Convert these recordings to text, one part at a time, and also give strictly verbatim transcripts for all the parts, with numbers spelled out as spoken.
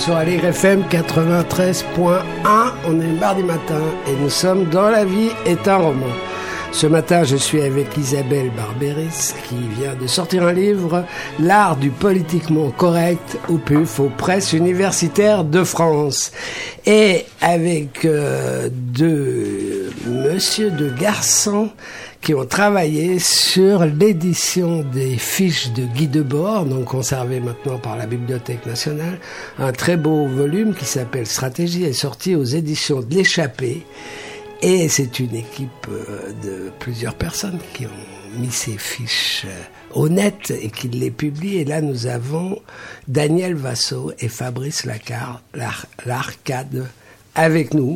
sur Aligre F M quatre-vingt-treize point un. On est mardi matin et nous sommes dans La vie est un roman. Ce matin, je suis avec Isabelle Barberis qui vient de sortir un livre, L'art du politiquement correct, au P U F, aux presses universitaires de France. Et avec euh, deux monsieur de garçons qui ont travaillé sur l'édition des fiches de Guy Debord, donc conservées maintenant par la Bibliothèque nationale. Un très beau volume qui s'appelle Stratégie est sorti aux éditions de l'Échappée. Et c'est une équipe de plusieurs personnes qui ont mis ces fiches au net et qui les publient. Et là, nous avons Daniel Vassaux et Fabrice Lacard, l'Arcade, avec nous.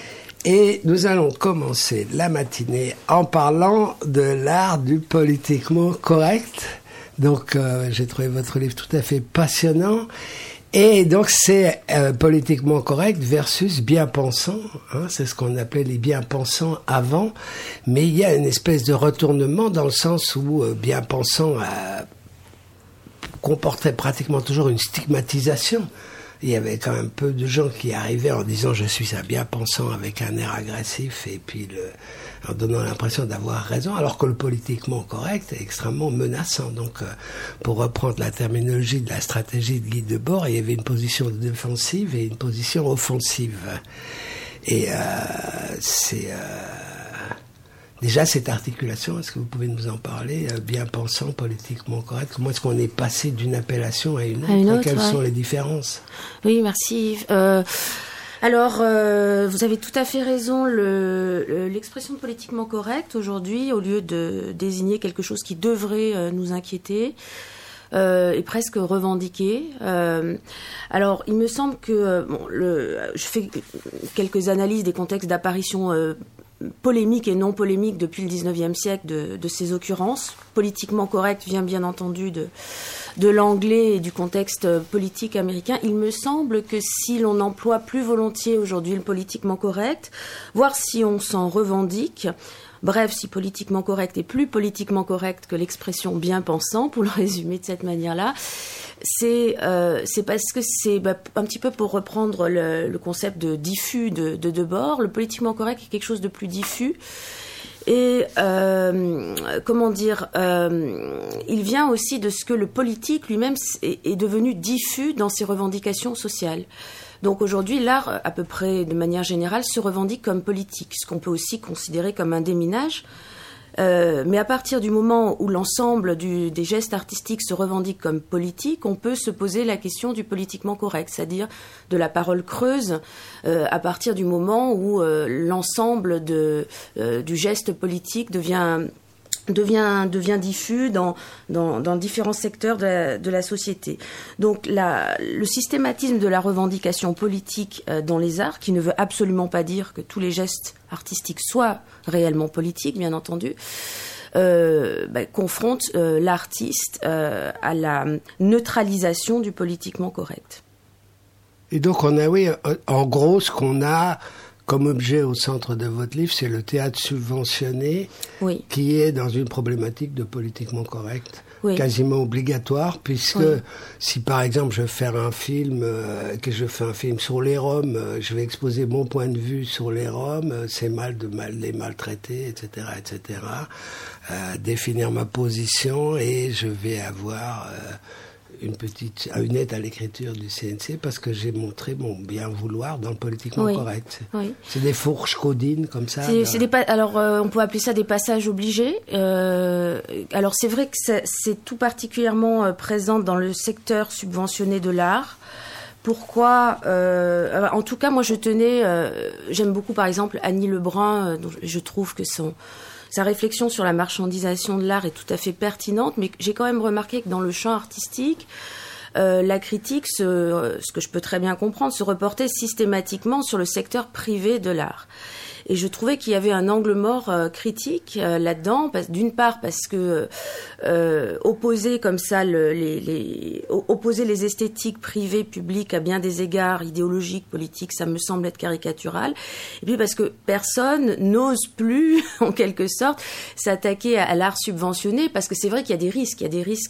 Et nous allons commencer la matinée en parlant de l'art du politiquement correct. Donc, euh, j'ai trouvé votre livre tout à fait passionnant. Et donc, c'est euh, politiquement correct versus bien-pensant. Hein, c'est ce qu'on appelait les bien-pensants avant. Mais il y a une espèce de retournement dans le sens où euh, bien-pensant euh, comportait pratiquement toujours une stigmatisation. Il y avait quand même peu de gens qui arrivaient en disant « je suis un bien-pensant » avec un air agressif et puis le, en donnant l'impression d'avoir raison, alors que le politiquement correct est extrêmement menaçant. Donc, euh, pour reprendre la terminologie de la stratégie de Guy Debord, il y avait une position défensive et une position offensive. Et euh, c'est... Euh, Déjà, cette articulation, est-ce que vous pouvez nous en parler, euh, bien pensant, politiquement correct? Comment est-ce qu'on est passé d'une appellation à une autre, à une autre Quelles ouais. sont les différences? Oui, merci. Euh, alors, euh, vous avez tout à fait raison. Le, le, l'expression politiquement correct, aujourd'hui, au lieu de désigner quelque chose qui devrait euh, nous inquiéter, Euh, est presque revendiqué. Euh, alors, il me semble que euh, bon, le, je fais quelques analyses des contextes d'apparition euh, polémiques et non polémiques depuis le dix-neuvième siècle de, de ces occurrences. Politiquement correct vient bien entendu de, de l'anglais et du contexte politique américain. Il me semble que si l'on emploie plus volontiers aujourd'hui le politiquement correct, voire si on s'en revendique, bref, si politiquement correct est plus politiquement correct que l'expression bien-pensant, pour le résumer de cette manière-là, c'est, euh, c'est parce que c'est bah, un petit peu pour reprendre le, le concept de diffus de, de Debord, le politiquement correct est quelque chose de plus diffus. Et euh, comment dire, euh, il vient aussi de ce que le politique lui-même est, est devenu diffus dans ses revendications sociales. Donc aujourd'hui, l'art, à peu près de manière générale, se revendique comme politique, ce qu'on peut aussi considérer comme un déminage. Euh, mais à partir du moment où l'ensemble du, des gestes artistiques se revendiquent comme politiques, on peut se poser la question du politiquement correct, c'est-à-dire de la parole creuse, euh, à partir du moment où euh, l'ensemble de, euh, du geste politique devient... devient devient diffus dans dans, dans différents secteurs de la, de la société. Donc la, le systématisme de la revendication politique euh, dans les arts, qui ne veut absolument pas dire que tous les gestes artistiques soient réellement politiques, bien entendu, euh, bah, confronte euh, l'artiste euh, à la neutralisation du politiquement correct. Et donc on a, oui, en gros, ce qu'on a comme objet au centre de votre livre, c'est le théâtre subventionné, oui, qui est dans une problématique de politiquement correct, oui, quasiment obligatoire, puisque oui, si par exemple je veux faire un film, euh, que je fais un film sur les Roms, euh, je vais exposer mon point de vue sur les Roms, euh, c'est mal de mal les maltraiter, et cetera, et cetera, euh, définir ma position et je vais avoir euh, une petite une aide à l'écriture du C N C parce que j'ai montré mon bien vouloir dans le politiquement oui, correct. Oui. C'est des fourches codines comme ça. C'est, c'est des pa- alors euh, on peut appeler ça des passages obligés. Euh, alors c'est vrai que c'est, c'est tout particulièrement euh, présent dans le secteur subventionné de l'art. Pourquoi euh, en tout cas, moi je tenais, euh, j'aime beaucoup par exemple Annie Lebrun, euh, dont je trouve que son Sa réflexion sur la marchandisation de l'art est tout à fait pertinente, mais j'ai quand même remarqué que dans le champ artistique, euh, la critique, se, ce que je peux très bien comprendre, se reportait systématiquement sur le secteur privé de l'art. Et je trouvais qu'il y avait un angle mort euh, critique euh, là-dedans, parce, d'une part parce que euh, opposer comme ça le, les, les, opposer les esthétiques privées publiques à bien des égards idéologiques, politiques, ça me semble être caricatural. Et puis parce que personne n'ose plus, en quelque sorte, s'attaquer à, à l'art subventionné, parce que c'est vrai qu'il y a des risques, il y a des risques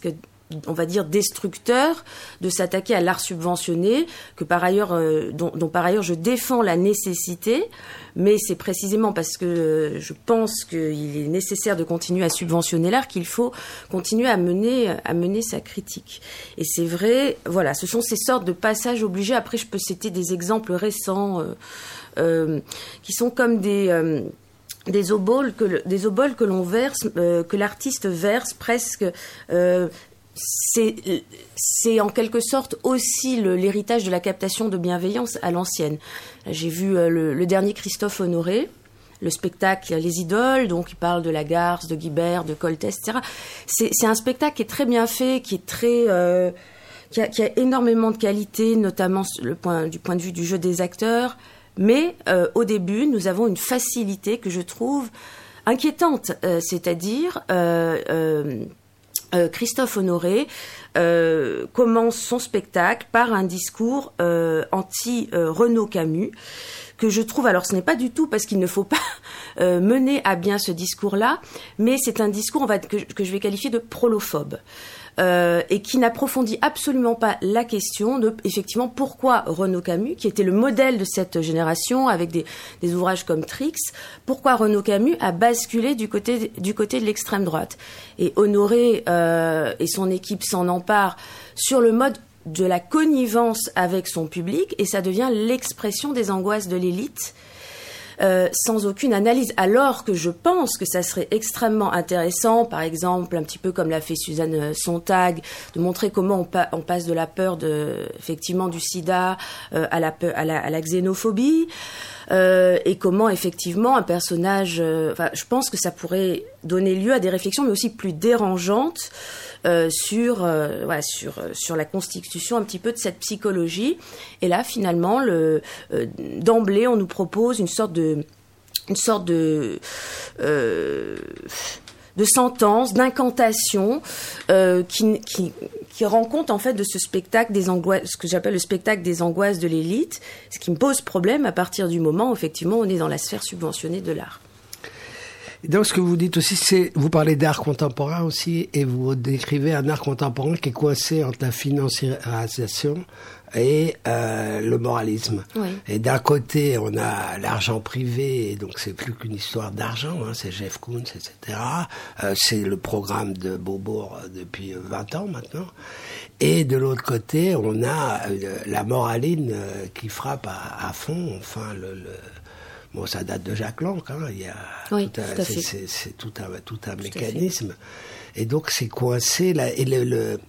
on va dire, destructeur de s'attaquer à l'art subventionné, que par ailleurs, euh, dont, dont par ailleurs je défends la nécessité, mais c'est précisément parce que je pense qu'il est nécessaire de continuer à subventionner l'art qu'il faut continuer à mener, à mener sa critique. Et c'est vrai, voilà, ce sont ces sortes de passages obligés. Après, je peux citer des exemples récents euh, euh, qui sont comme des... Euh, des oboles que le, des oboles que l'on verse, euh, que l'artiste verse presque. Euh, c'est, c'est en quelque sorte aussi le, l'héritage de la captation de bienveillance à l'ancienne. J'ai vu euh, le, le dernier Christophe Honoré, le spectacle Les Idoles, donc il parle de Lagarce, de Guibert, de Coltès, et cetera. C'est, c'est un spectacle qui est très bien fait, qui est très, euh, qui, a, qui a énormément de qualité, notamment le point, du point de vue du jeu des acteurs. Mais euh, au début, nous avons une facilité que je trouve inquiétante, euh, c'est-à-dire euh, euh, euh, Christophe Honoré euh, commence son spectacle par un discours euh, anti-Renaud Camus, que je trouve, alors ce n'est pas du tout parce qu'il ne faut pas euh, mener à bien ce discours-là, mais c'est un discours on va, que, que je vais qualifier de prolophobe. Euh, et qui n'approfondit absolument pas la question de, effectivement, pourquoi Renaud Camus, qui était le modèle de cette génération avec des, des ouvrages comme Trix, pourquoi Renaud Camus a basculé du côté, du côté de l'extrême droite. Et Honoré euh, et son équipe s'en emparent sur le mode de la connivence avec son public, et ça devient l'expression des angoisses de l'élite. Euh, sans aucune analyse, alors que je pense que ça serait extrêmement intéressant, par exemple, un petit peu comme l'a fait Suzanne Sontag, de montrer comment on, pa- on passe de la peur de, effectivement, du sida euh, à, la peur, à, la, à la xénophobie, euh, et comment, effectivement, un personnage... Euh, enfin, je pense que ça pourrait donner lieu à des réflexions, mais aussi plus dérangeantes, Euh, sur, euh, voilà, sur, sur la constitution un petit peu de cette psychologie. Et là, finalement, le, euh, d'emblée, on nous propose une sorte de, une sorte de, euh, de sentence, d'incantation, euh, qui, qui, qui rend compte, en fait, de ce spectacle des angoisses, ce que j'appelle le spectacle des angoisses de l'élite, ce qui me pose problème à partir du moment où, effectivement, on est dans la sphère subventionnée de l'art. Donc, ce que vous dites aussi, c'est, vous parlez d'art contemporain aussi, et vous décrivez un art contemporain qui est coincé entre la financiarisation et euh, le moralisme. Oui. Et d'un côté, on a l'argent privé, et donc c'est plus qu'une histoire d'argent, hein, c'est Jeff Koons, et cetera. Euh, c'est le programme de Beaubourg depuis vingt ans maintenant. Et de l'autre côté, on a euh, la moraline euh, qui frappe à, à fond, enfin le... le Bon, ça date de Jacques Lang, hein. Il y a oui, tout, un, tout à c'est, fait. c'est, c'est tout un, tout un tout mécanisme. Et donc, c'est coincé là. Et le, le,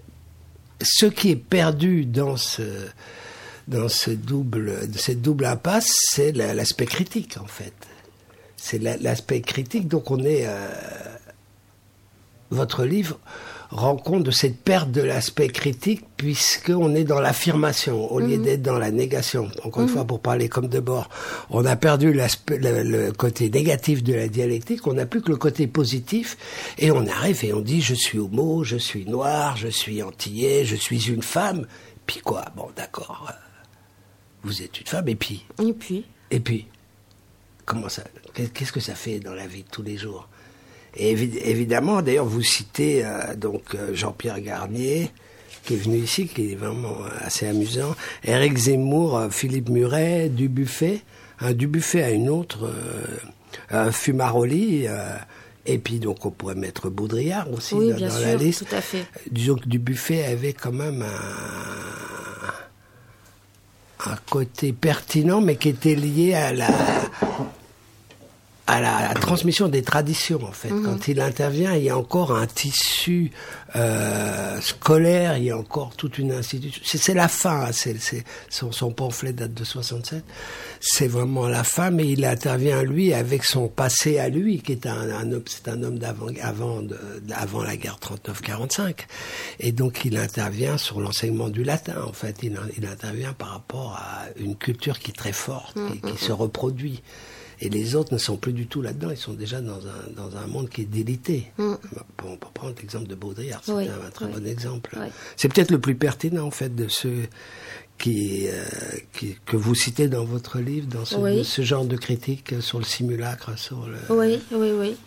ce qui est perdu dans ce, dans ce double, cette double impasse, c'est la, l'aspect critique, en fait. C'est la, l'aspect critique. Donc, on est, euh, votre livre rend compte de cette perte de l'aspect critique, puisqu'on est dans l'affirmation, au lieu mmh. d'être dans la négation. Encore mmh. une fois, pour parler comme Debord, on a perdu l'aspect, le, le côté négatif de la dialectique, on n'a plus que le côté positif, et on arrive et on dit « je suis homo, je suis noir, je suis antillais, je suis une femme ». Puis quoi ? Bon, d'accord, vous êtes une femme, et puis ? Et puis ? Et puis, comment ça ? Qu'est-ce que ça fait dans la vie de tous les jours ? Et évidemment, d'ailleurs, vous citez euh, donc euh, Jean-Pierre Garnier, qui est venu ici, qui est vraiment assez amusant, Éric Zemmour, euh, Philippe Muret, Dubuffet, un Dubuffet à une autre, euh, Fumaroli, euh, et puis donc on pourrait mettre Baudrillard aussi oui, dans, bien dans sûr, la liste. Tout à fait. Disons que Dubuffet avait quand même un, un côté pertinent, mais qui était lié à la... à la, à la transmission des traditions, en fait. Mmh. Quand il intervient, il y a encore un tissu euh, scolaire, il y a encore toute une institution. C'est, c'est la fin, hein, c'est, c'est, son, son pamphlet date de soixante-sept. C'est vraiment la fin, mais il intervient, lui, avec son passé à lui, qui est un, un homme, c'est un homme d'avant, avant, de, avant la guerre trente-neuf quarante-cinq. Et donc, il intervient sur l'enseignement du latin, en fait. Il, il intervient par rapport à une culture qui est très forte, mmh. qui, qui se reproduit. Et les autres ne sont plus du tout là-dedans, ils sont déjà dans un, dans un monde qui est délité. Mm. On peut prendre l'exemple de Baudrillard, c'est oui, un, un très oui. bon exemple. Oui. C'est peut-être le plus pertinent, en fait, de ceux qui, euh, qui, que vous citez dans votre livre, dans ce, oui. ce genre de critique sur le simulacre, sur le... Oui, oui, oui.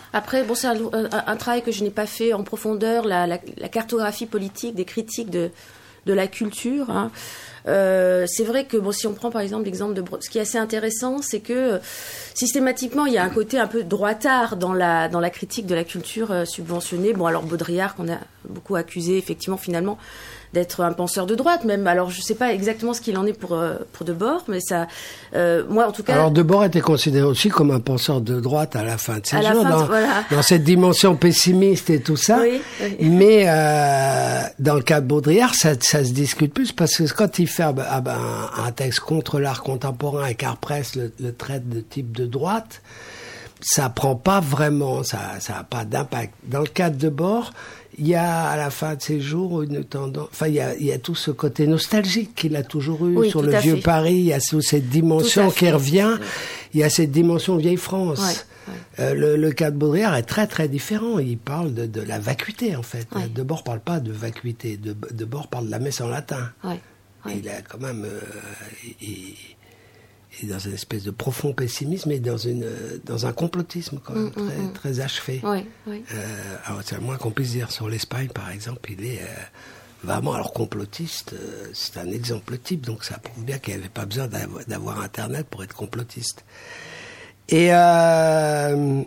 Après, bon, c'est un, un, un travail que je n'ai pas fait en profondeur, la, la, la cartographie politique des critiques de, de la culture. Hein. Euh, c'est vrai que, bon, si on prend par exemple l'exemple de... Ce qui est assez intéressant, c'est que euh, systématiquement, il y a un côté un peu droitard dans la, dans la critique de la culture euh, subventionnée. Bon, alors Baudrillard, qu'on a beaucoup accusé, effectivement, finalement, d'être un penseur de droite, même. Alors, je ne sais pas exactement ce qu'il en est pour, euh, pour Debord, mais ça... Euh, moi, en tout cas... Alors, Debord était considéré aussi comme un penseur de droite à la fin de ses à jours, la fin dans, de, voilà. dans cette dimension pessimiste et tout ça. Oui, oui. Mais euh, dans le cas de Baudrillard, ça, ça se discute plus, parce que quand il fait ah ben, ah ben, un texte contre l'art contemporain et qu'Arpresse le, le traite de type de droite, ça prend pas vraiment, ça ça a pas d'impact. Dans le cas de Debord, il y a à la fin de ses jours une tendance, enfin il y a, il y a tout ce côté nostalgique qu'il a toujours eu, oui, sur le vieux fait. Paris, il y a toute cette dimension qui revient, il y a cette dimension vieille France. Ouais, ouais. Euh, le, le cas de Baudrillard est très très différent, il parle de, de la vacuité en fait. Ouais. Debord parle pas de vacuité, de, Debord parle de la messe en latin. Ouais. Ouais. Il a quand même... Euh, il, il est dans une espèce de profond pessimisme et dans, une, dans un complotisme quand même mmh, très, mmh. très achevé. Oui, oui. Euh, alors c'est le moins qu'on puisse dire sur l'Espagne, par exemple, il est euh, vraiment... Alors complotiste, euh, c'est un exemple type, donc ça prouve bien qu'il n'y avait pas besoin d'avoir, d'avoir Internet pour être complotiste. Et... Euh,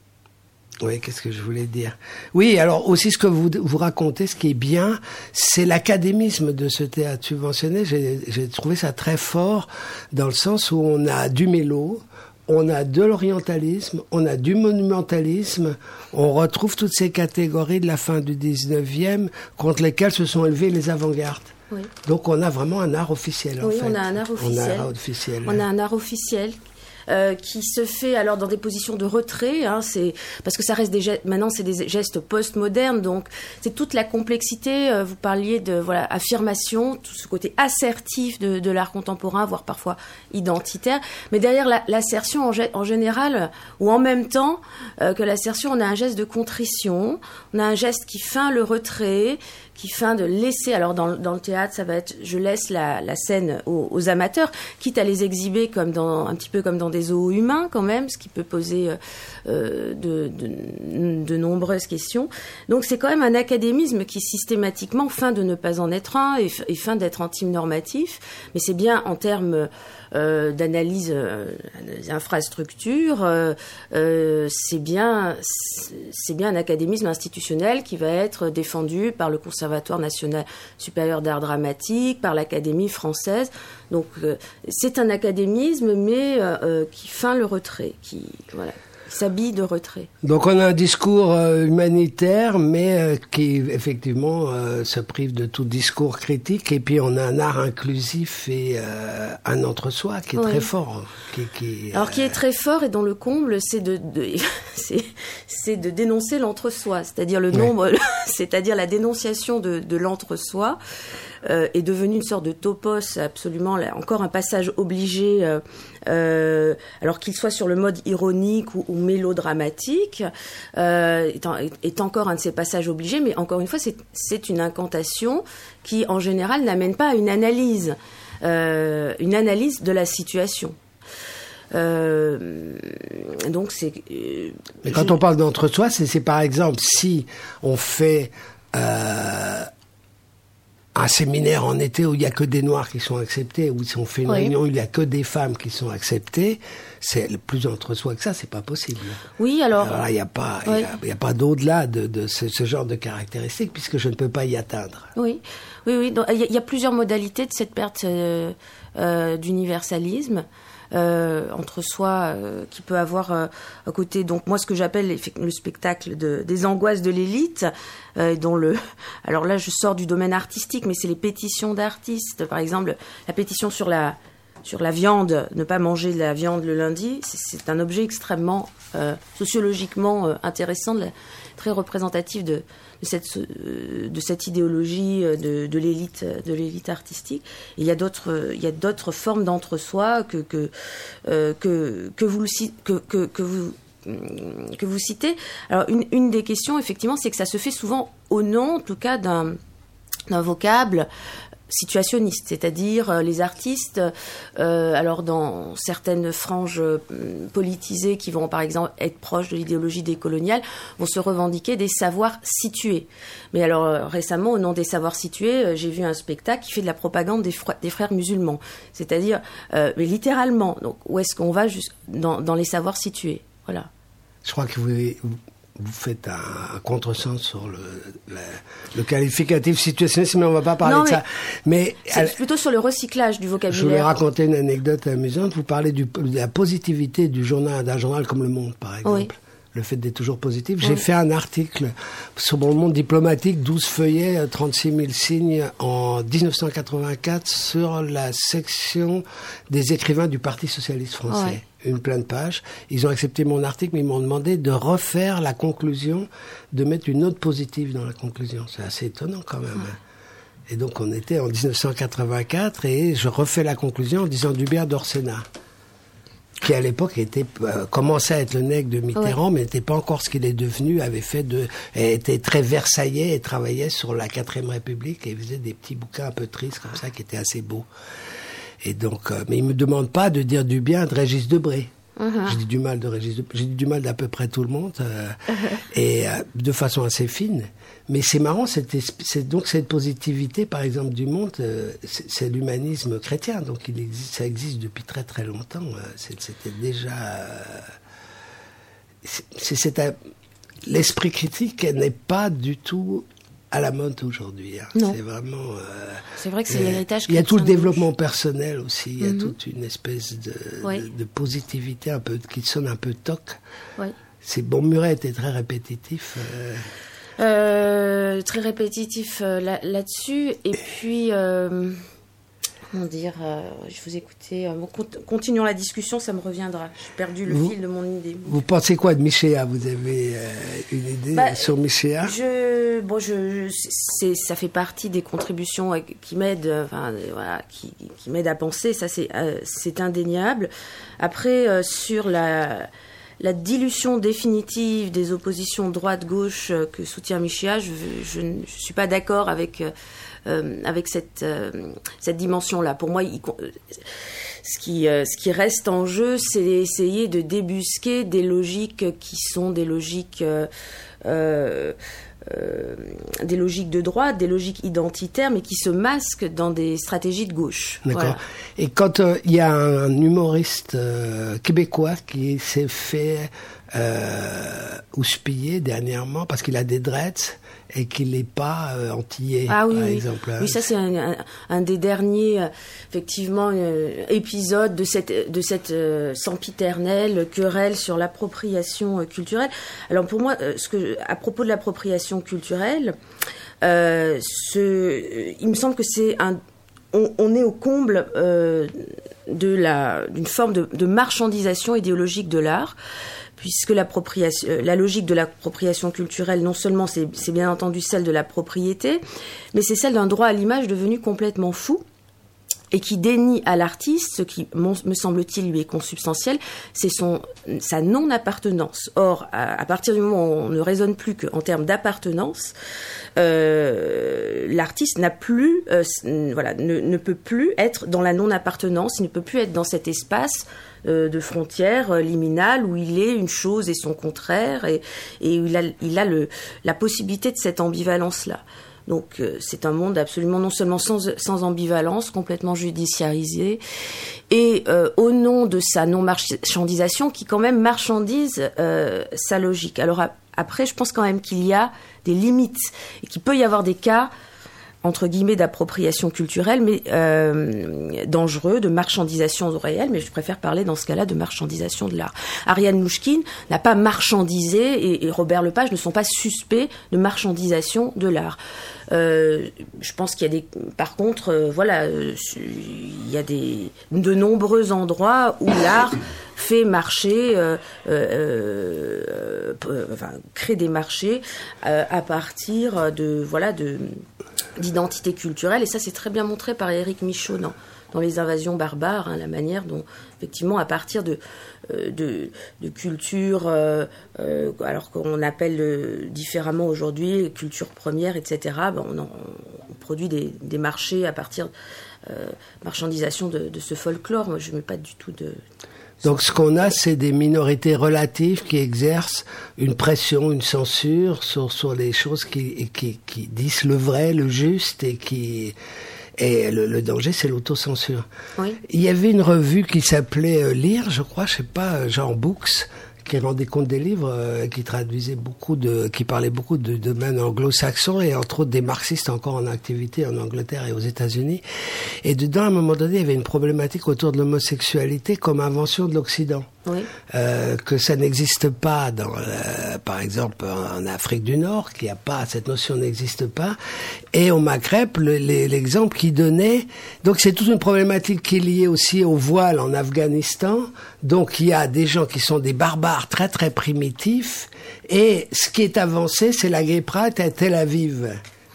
oui, qu'est-ce que je voulais dire ? Oui, alors aussi ce que vous vous racontez, ce qui est bien, c'est l'académisme de ce théâtre subventionné. J'ai, j'ai trouvé ça très fort dans le sens où on a du mélo, on a de l'orientalisme, on a du monumentalisme, on retrouve toutes ces catégories de la fin du dix-neuvième contre lesquelles se sont élevées les avant-gardes. Oui. Donc on a vraiment un art officiel. Oui, en fait. on a un art officiel. On a un art officiel. On a un art officiel. Euh, qui se fait alors dans des positions de retrait, hein, c'est parce que ça reste des gestes, maintenant c'est des gestes post-modernes, donc c'est toute la complexité. Euh, vous parliez de voilà affirmation, tout ce côté assertif de, de l'art contemporain, voire parfois identitaire. Mais derrière la, l'assertion en, en général, ou en même temps euh, que l'assertion, on a un geste de contrition, on a un geste qui feint le retrait, qui feint de laisser, alors dans, dans le théâtre, ça va être, je laisse la, la scène aux, aux amateurs, quitte à les exhiber comme dans, un petit peu comme dans des zoos humains quand même, ce qui peut poser euh, de, de, de nombreuses questions. Donc c'est quand même un académisme qui systématiquement feint de ne pas en être un et, et feint d'être anti-normatif, mais c'est bien en termes euh, d'analyse euh, des infrastructures, euh, euh, c'est bien, c'est bien un académisme institutionnel qui va être défendu par le Conservatoire national supérieur d'art dramatique, par l'Académie française. Donc euh, c'est un académisme, mais euh, qui feint le retrait, qui voilà, qui s'habille de retrait. Donc on a un discours euh, humanitaire, mais euh, qui effectivement euh, se prive de tout discours critique. Et puis on a un art inclusif et euh, un entre-soi qui est oui. très fort. Qui, qui, Alors euh... qui est très fort et dont le comble, c'est de, de c'est, c'est de dénoncer l'entre-soi, c'est-à-dire le nombre, oui. c'est-à-dire la dénonciation de, de l'entre-soi. Euh, est devenu une sorte de topos, absolument, là, encore un passage obligé, euh, euh, alors qu'il soit sur le mode ironique ou, ou mélodramatique, euh, est, en, est encore un de ces passages obligés, mais encore une fois, c'est, c'est une incantation qui, en général, n'amène pas à une analyse, euh, une analyse de la situation. Euh, donc c'est. Euh, mais quand je... on parle d'entre-soi, c'est, c'est par exemple si on fait. Euh, un séminaire en été où il n'y a que des Noirs qui sont acceptés, ou si on fait une oui. réunion où il n'y a que des femmes qui sont acceptées, c'est plus entre soi que ça, c'est pas possible. Oui, alors... Alors là, il n'y a pas, oui. il y a, a pas d'au-delà de, de ce, ce genre de caractéristiques, puisque je ne peux pas y atteindre. Oui, oui, oui. Donc, il, y a, il y a plusieurs modalités de cette perte euh, euh, d'universalisme. Euh, entre soi euh, qui peut avoir euh, à côté donc moi ce que j'appelle les, le spectacle de, des angoisses de l'élite euh, dont le alors là je sors du domaine artistique mais c'est les pétitions d'artistes par exemple la pétition sur la sur la viande, ne pas manger de la viande le lundi, c'est, c'est un objet extrêmement euh, sociologiquement euh, intéressant, de la, très représentatif de, de, cette, euh, de cette idéologie de, de, l'élite, de l'élite artistique. Et il y a d'autres, il y a d'autres formes d'entre-soi que, que, euh, que, que, vous, que, que, que, vous, que vous citez. Alors une, une des questions, effectivement, c'est que ça se fait souvent au nom, en tout cas, d'un, d'un vocable situationnistes, c'est-à-dire euh, les artistes, euh, alors dans certaines franges euh, politisées qui vont par exemple être proches de l'idéologie décoloniale, vont se revendiquer des savoirs situés. Mais alors euh, récemment, au nom des savoirs situés, euh, j'ai vu un spectacle qui fait de la propagande des, fr- des frères musulmans, c'est-à-dire euh, mais littéralement. Donc où est-ce qu'on va juste dans, dans les savoirs situés? Voilà. Je crois que vous, vous faites un, un contresens sur le, le, le qualificatif situationniste, mais on ne va pas parler non, de mais ça. Mais c'est elle, plutôt sur le recyclage du vocabulaire. Je voulais raconter une anecdote amusante. Vous parlez du, de la positivité du journal, d'un journal comme Le Monde, par exemple. Oui. Le fait d'être toujours positif. Oui. J'ai fait un article sur mon monde diplomatique, douze feuillets, trente-six mille signes, en dix-neuf cent quatre-vingt-quatre, sur la section des écrivains du Parti socialiste français. Oui. Une pleine page. Ils ont accepté mon article, mais ils m'ont demandé de refaire la conclusion, de mettre une note positive dans la conclusion. C'est assez étonnant quand même. Oui. Et donc on était en dix-neuf cent quatre-vingt-quatre et je refais la conclusion en disant du bien d'Orsena, qui à l'époque était euh, commençait à être le nègre de Mitterrand, oui. mais n'était pas encore ce qu'il est devenu, avait fait de, était très versaillais et travaillait sur la quatrième République et faisait des petits bouquins un peu tristes comme ça qui étaient assez beaux. Et donc, euh, mais il me demande pas de dire du bien de Régis Debray. Uh-huh. J'ai dit du mal de Régis Debray, j'ai dit du mal d'à peu près tout le monde euh, uh-huh. et euh, de façon assez fine. Mais c'est marrant, c'est, c'est donc cette positivité, par exemple, du monde, euh, c'est, c'est l'humanisme chrétien, donc il existe, ça existe depuis très très longtemps. Euh, c'est, c'était déjà, euh, c'est, c'est, c'est un, l'esprit critique n'est pas du tout à la mode aujourd'hui. Hein. Non. C'est vraiment. Euh, c'est vrai que c'est euh, l'héritage. Il y a tout le développement personnel aussi. Il y a mm-hmm. toute une espèce de, oui. de, de positivité un peu qui sonne un peu toc. Oui. C'est bon. Muret était très répétitif. Euh, Euh, très répétitif euh, là, là-dessus. Et puis, euh, comment dire, euh, je vous écoutais. Euh, bon, continuons la discussion, ça me reviendra. J'ai perdu le vous, fil de mon idée. Vous pensez quoi de Michéa? Vous avez euh, une idée bah, sur Michéa? Je, bon, je, c'est, ça fait partie des contributions qui m'aident, enfin, voilà, qui, qui m'aident à penser. Ça, c'est, euh, c'est indéniable. Après, euh, sur la La dilution définitive des oppositions droite-gauche que soutient Michéa, je ne suis pas d'accord avec, euh, avec cette, euh, cette dimension-là. Pour moi, il, ce, qui, euh, ce qui reste en jeu, c'est essayer de débusquer des logiques qui sont des logiques... Euh, euh, Euh, des logiques de droite, des logiques identitaires, mais qui se masquent dans des stratégies de gauche. D'accord. Voilà. Et quand il euh, y a un, un humoriste euh, québécois qui s'est fait euh, houspiller dernièrement parce qu'il a des dreads et qu'il n'est pas euh, antillais, ah, oui, par oui. exemple. Oui, ça c'est un, un, un des derniers, euh, effectivement, euh, épisodes de cette, de cette euh, sempiternelle querelle sur l'appropriation euh, culturelle. Alors pour moi, euh, ce que, à propos de l'appropriation culturelle, euh, ce, euh, il me semble que c'est un... On, on est au comble euh, de la, d'une forme de, de marchandisation idéologique de l'art, puisque l'appropriation, la logique de l'appropriation culturelle, non seulement c'est, c'est bien entendu celle de la propriété, mais c'est celle d'un droit à l'image devenu complètement fou et qui dénie à l'artiste, ce qui, me semble-t-il, lui est consubstantiel, c'est son, sa non-appartenance. Or, à, à partir du moment où on ne raisonne plus qu'en termes d'appartenance, euh, l'artiste n'a plus, euh, voilà, ne, ne peut plus être dans la non-appartenance, il ne peut plus être dans cet espace euh, de frontières euh, liminales où il est une chose et son contraire, et, et où il a, il a le, la possibilité de cette ambivalence-là. Donc euh, c'est un monde absolument non seulement sans, sans ambivalence, complètement judiciarisé, et euh, au nom de sa non-marchandisation, qui quand même marchandise euh, sa logique. Alors a, après, je pense quand même qu'il y a des limites, et qu'il peut y avoir des cas, entre guillemets, d'appropriation culturelle, mais euh, dangereux, de marchandisation au réel, mais je préfère parler dans ce cas-là de marchandisation de l'art. Ariane Mouchkine n'a pas marchandisé, et, et Robert Lepage ne sont pas suspects de marchandisation de l'art. Euh, je pense qu'il y a des, par contre, euh, voilà, euh, il y a des, de nombreux endroits où l'art fait marcher, euh, euh, euh, enfin, crée des marchés euh, à partir de, voilà, de, d'identité culturelle, et ça c'est très bien montré par Éric Michaud dans, dans les invasions barbares, hein, la manière dont, effectivement, à partir de, euh, de, de cultures, euh, euh, alors qu'on appelle euh, différemment aujourd'hui, culture première, et cetera, ben on, en, on produit des, des marchés à partir de euh, marchandisation de, de ce folklore. Moi, je ne mets pas du tout de... Donc ce qu'on a, c'est des minorités relatives qui exercent une pression, une censure sur, sur les choses qui, qui, qui disent le vrai, le juste, et qui... Et le, le danger, c'est l'autocensure. Oui. Il y avait une revue qui s'appelait euh, Lire, je crois, je sais pas, genre Books, qui rendait compte des livres, euh, qui traduisait beaucoup de, qui parlait beaucoup de domaines anglo-saxons et entre autres des marxistes encore en activité en Angleterre et aux États-Unis. Et dedans, à un moment donné, il y avait une problématique autour de l'homosexualité comme invention de l'Occident. Oui. Euh, que ça n'existe pas dans, euh, par exemple, en Afrique du Nord, qu'il y a pas, cette notion n'existe pas. Et au Maghreb, le, les, l'exemple qu'il donnait, donc c'est toute une problématique qui est liée aussi au voile en Afghanistan. Donc il y a des gens qui sont des barbares très très primitifs. Et ce qui est avancé, c'est la Gay Pride à Tel Aviv.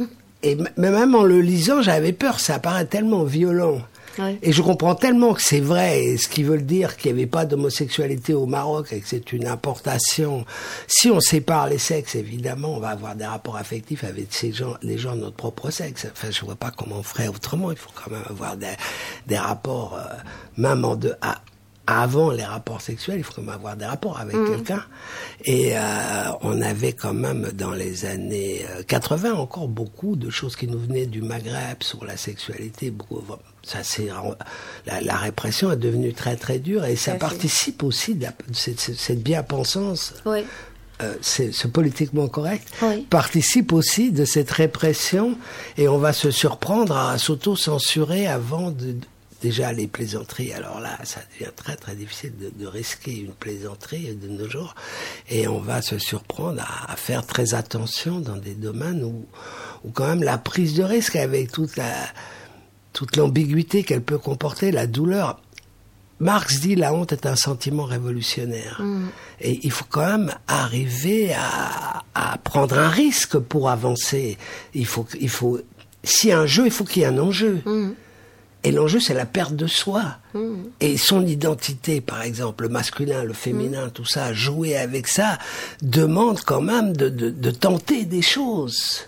Et m- même en le lisant, j'avais peur, ça paraît tellement violent. Oui. Et je comprends tellement que c'est vrai, et ce qui veut dire qu'il n'y avait pas d'homosexualité au Maroc et que c'est une importation. Si on sépare les sexes, évidemment, on va avoir des rapports affectifs avec ces gens, les gens de notre propre sexe. Enfin, je vois pas comment on ferait autrement. Il faut quand même avoir des, des rapports, euh, même en deux, à, avant les rapports sexuels, il faut quand même avoir des rapports avec mmh. quelqu'un. Et euh, on avait quand même dans les années quatre-vingts encore beaucoup de choses qui nous venaient du Maghreb sur la sexualité. Beaucoup, ça c'est la, la répression est devenue très très dure et ça, ça participe fait. aussi de, la, de cette, cette bien-pensance. Oui. Euh, c'est, ce politiquement correct oui. participe aussi de cette répression et on va se surprendre à s'auto-censurer avant de déjà les plaisanteries, alors là, ça devient très très difficile de, de risquer une plaisanterie de nos jours, et on va se surprendre à, à faire très attention dans des domaines où, où quand même la prise de risque avec toute la toute l'ambiguïté qu'elle peut comporter, la douleur. Marx dit la honte est un sentiment révolutionnaire, mmh. et il faut quand même arriver à, à prendre un risque pour avancer. Il faut il faut s'il y a un jeu, il faut qu'il y ait un enjeu. Mmh. Et l'enjeu, c'est la perte de soi. Mmh. Et son identité, par exemple, le masculin, le féminin, mmh. tout ça, jouer avec ça, demande quand même de, de, de tenter des choses.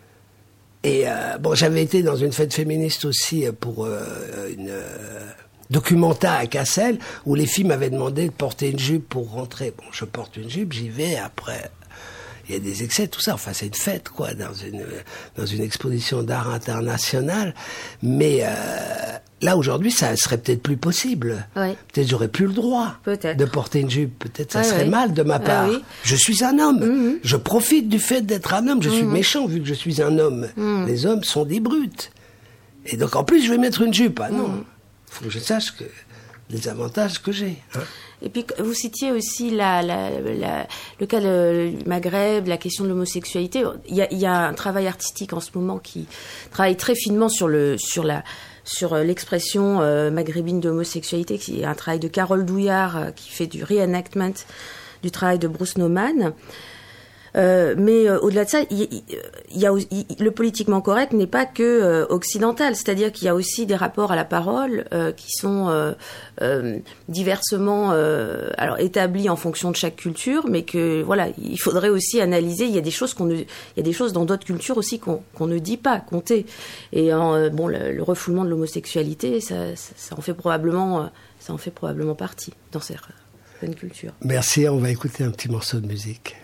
Et euh, bon, j'avais été dans une fête féministe aussi pour euh, une euh, documenta à Cassel, où les filles m'avaient demandé de porter une jupe pour rentrer. Bon, je porte une jupe, j'y vais, après... Il y a des excès, tout ça. Enfin, c'est une fête, quoi, dans une dans une exposition d'art international. Mais euh, là, aujourd'hui, ça serait peut-être plus possible. Oui. Peut-être j'aurais plus le droit peut-être. de porter une jupe. Peut-être ça oui, serait oui. mal de ma part. Ah, oui. Je suis un homme. Mm-hmm. Je profite du fait d'être un homme. Je mm-hmm. suis méchant vu que je suis un homme. Mm-hmm. Les hommes sont des brutes. Et donc, en plus, je vais mettre une jupe. Ah non. Mm-hmm. Faut que je sache que les avantages que j'ai. Hein. Et puis, vous citiez aussi la, la, la, le cas du Maghreb, la question de l'homosexualité. Il y a, il y a un travail artistique en ce moment qui travaille très finement sur, le, sur, la, sur l'expression euh, maghrébine d'homosexualité, qui est un travail de Carole Douillard, euh, qui fait du reenactment du travail de Bruce Nauman. Euh, mais euh, au-delà de ça, il y, il y a, il, le politiquement correct n'est pas que euh, occidental, c'est-à-dire qu'il y a aussi des rapports à la parole euh, qui sont euh, euh, diversement euh, alors établis en fonction de chaque culture, mais que voilà, il faudrait aussi analyser. Il y a des choses qu'on ne, il y a des choses dans d'autres cultures aussi qu'on, qu'on ne dit pas, qu'on tait. Et euh, bon, le, le refoulement de l'homosexualité, ça, ça, ça en fait probablement, euh, ça en fait probablement partie dans certaines cultures. Merci. On va écouter un petit morceau de musique.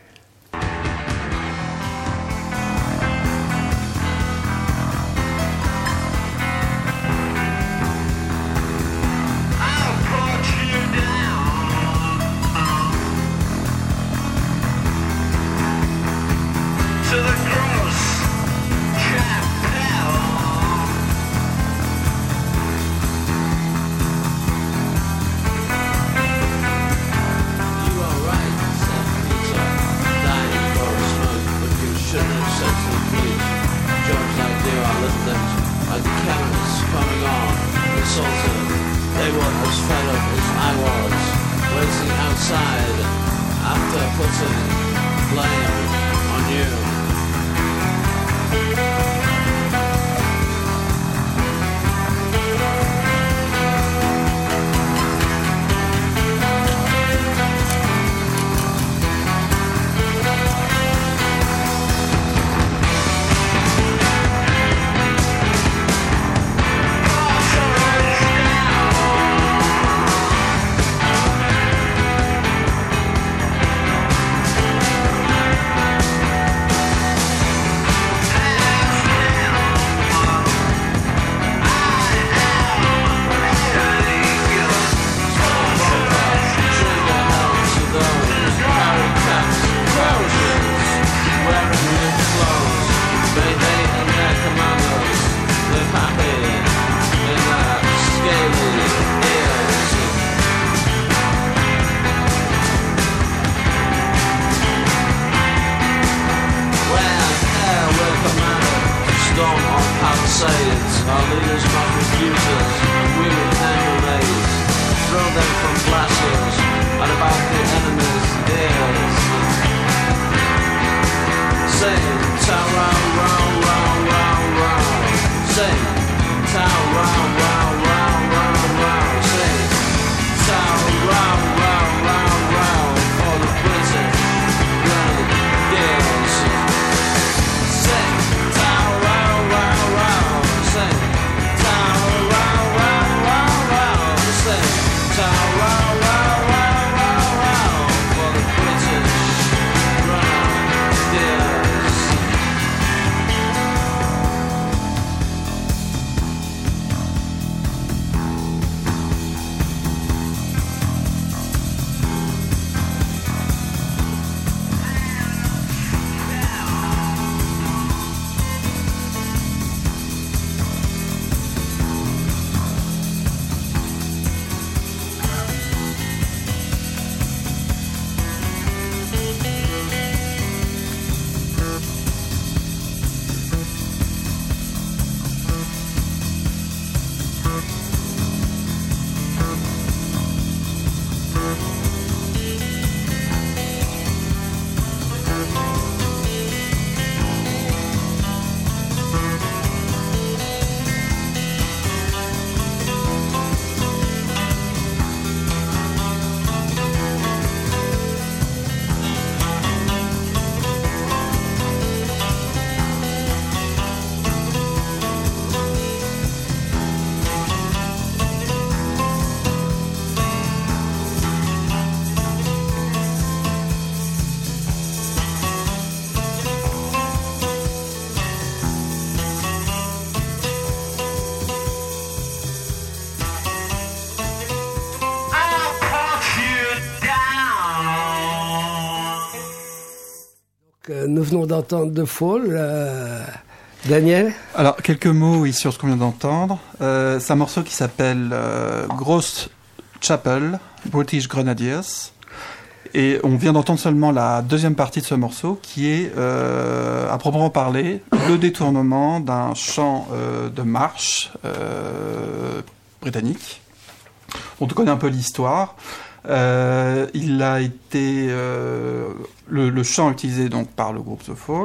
from glasses and about the enemy's ears. Sing, turn round, round, round, round, round. Sing, turn round, round, round, round, round. Sing, turn round, round, round, round for the British Grenadiers. Sing, turn round, round, round. Sing, turn round, round, round, round. Sing, turn round, round, round, round, round for the British Grenadiers. Que nous venons d'entendre The Fall. Euh, Daniel ? Alors, quelques mots oui, sur ce qu'on vient d'entendre. Euh, c'est un morceau qui s'appelle euh, Gross Chapel, British Grenadiers. Et on vient d'entendre seulement la deuxième partie de ce morceau, qui est, euh, à proprement parler, le détournement d'un chant euh, de marche euh, britannique, dont on connaît un peu l'histoire. Euh, il a été euh, le, le chant utilisé donc par le groupe The Fall,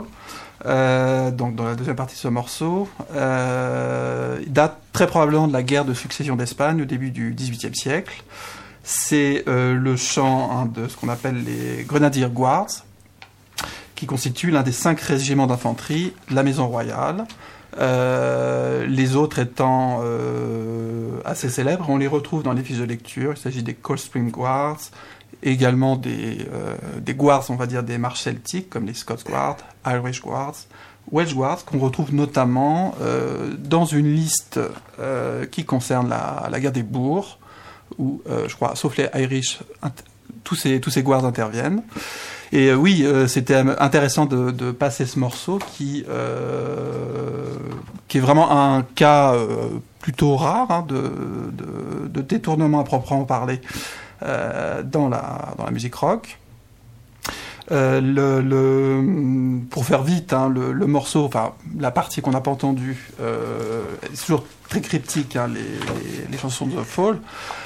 euh, donc dans la deuxième partie de ce morceau, euh, il date très probablement de la guerre de succession d'Espagne au début du dix-huitième siècle. C'est euh, le chant hein, de ce qu'on appelle les Grenadier Guards, qui constitue l'un des cinq régiments d'infanterie de la Maison Royale. Euh, les autres étant euh, assez célèbres, on les retrouve dans les fiches de lecture. Il s'agit des Coldstream Guards, également des, euh, des Guards, on va dire des marches celtiques, comme les Scots Guards, Irish Guards, Welsh Guards, qu'on retrouve notamment euh, dans une liste euh, qui concerne la, la guerre des bourgs, où, euh, je crois, sauf les Irish, int- tous ces, tous ces Guards interviennent. Et euh, oui, euh, c'était intéressant de, de passer ce morceau qui, euh, qui est vraiment un cas euh, plutôt rare hein, de, de, de détournement à proprement parler euh, dans, la, dans la musique rock. Euh, le, le, pour faire vite, hein, le, le morceau, enfin la partie qu'on n'a pas entendue, euh, c'est toujours très cryptique, hein, les, les, les chansons de The Fall.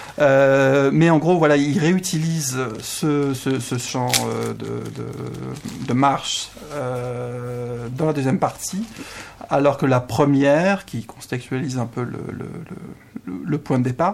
Euh, mais en gros, voilà, il réutilise ce, ce, ce chant euh, de, de, de marche euh, dans la deuxième partie, alors que la première, qui contextualise un peu le, le, le, le point de départ,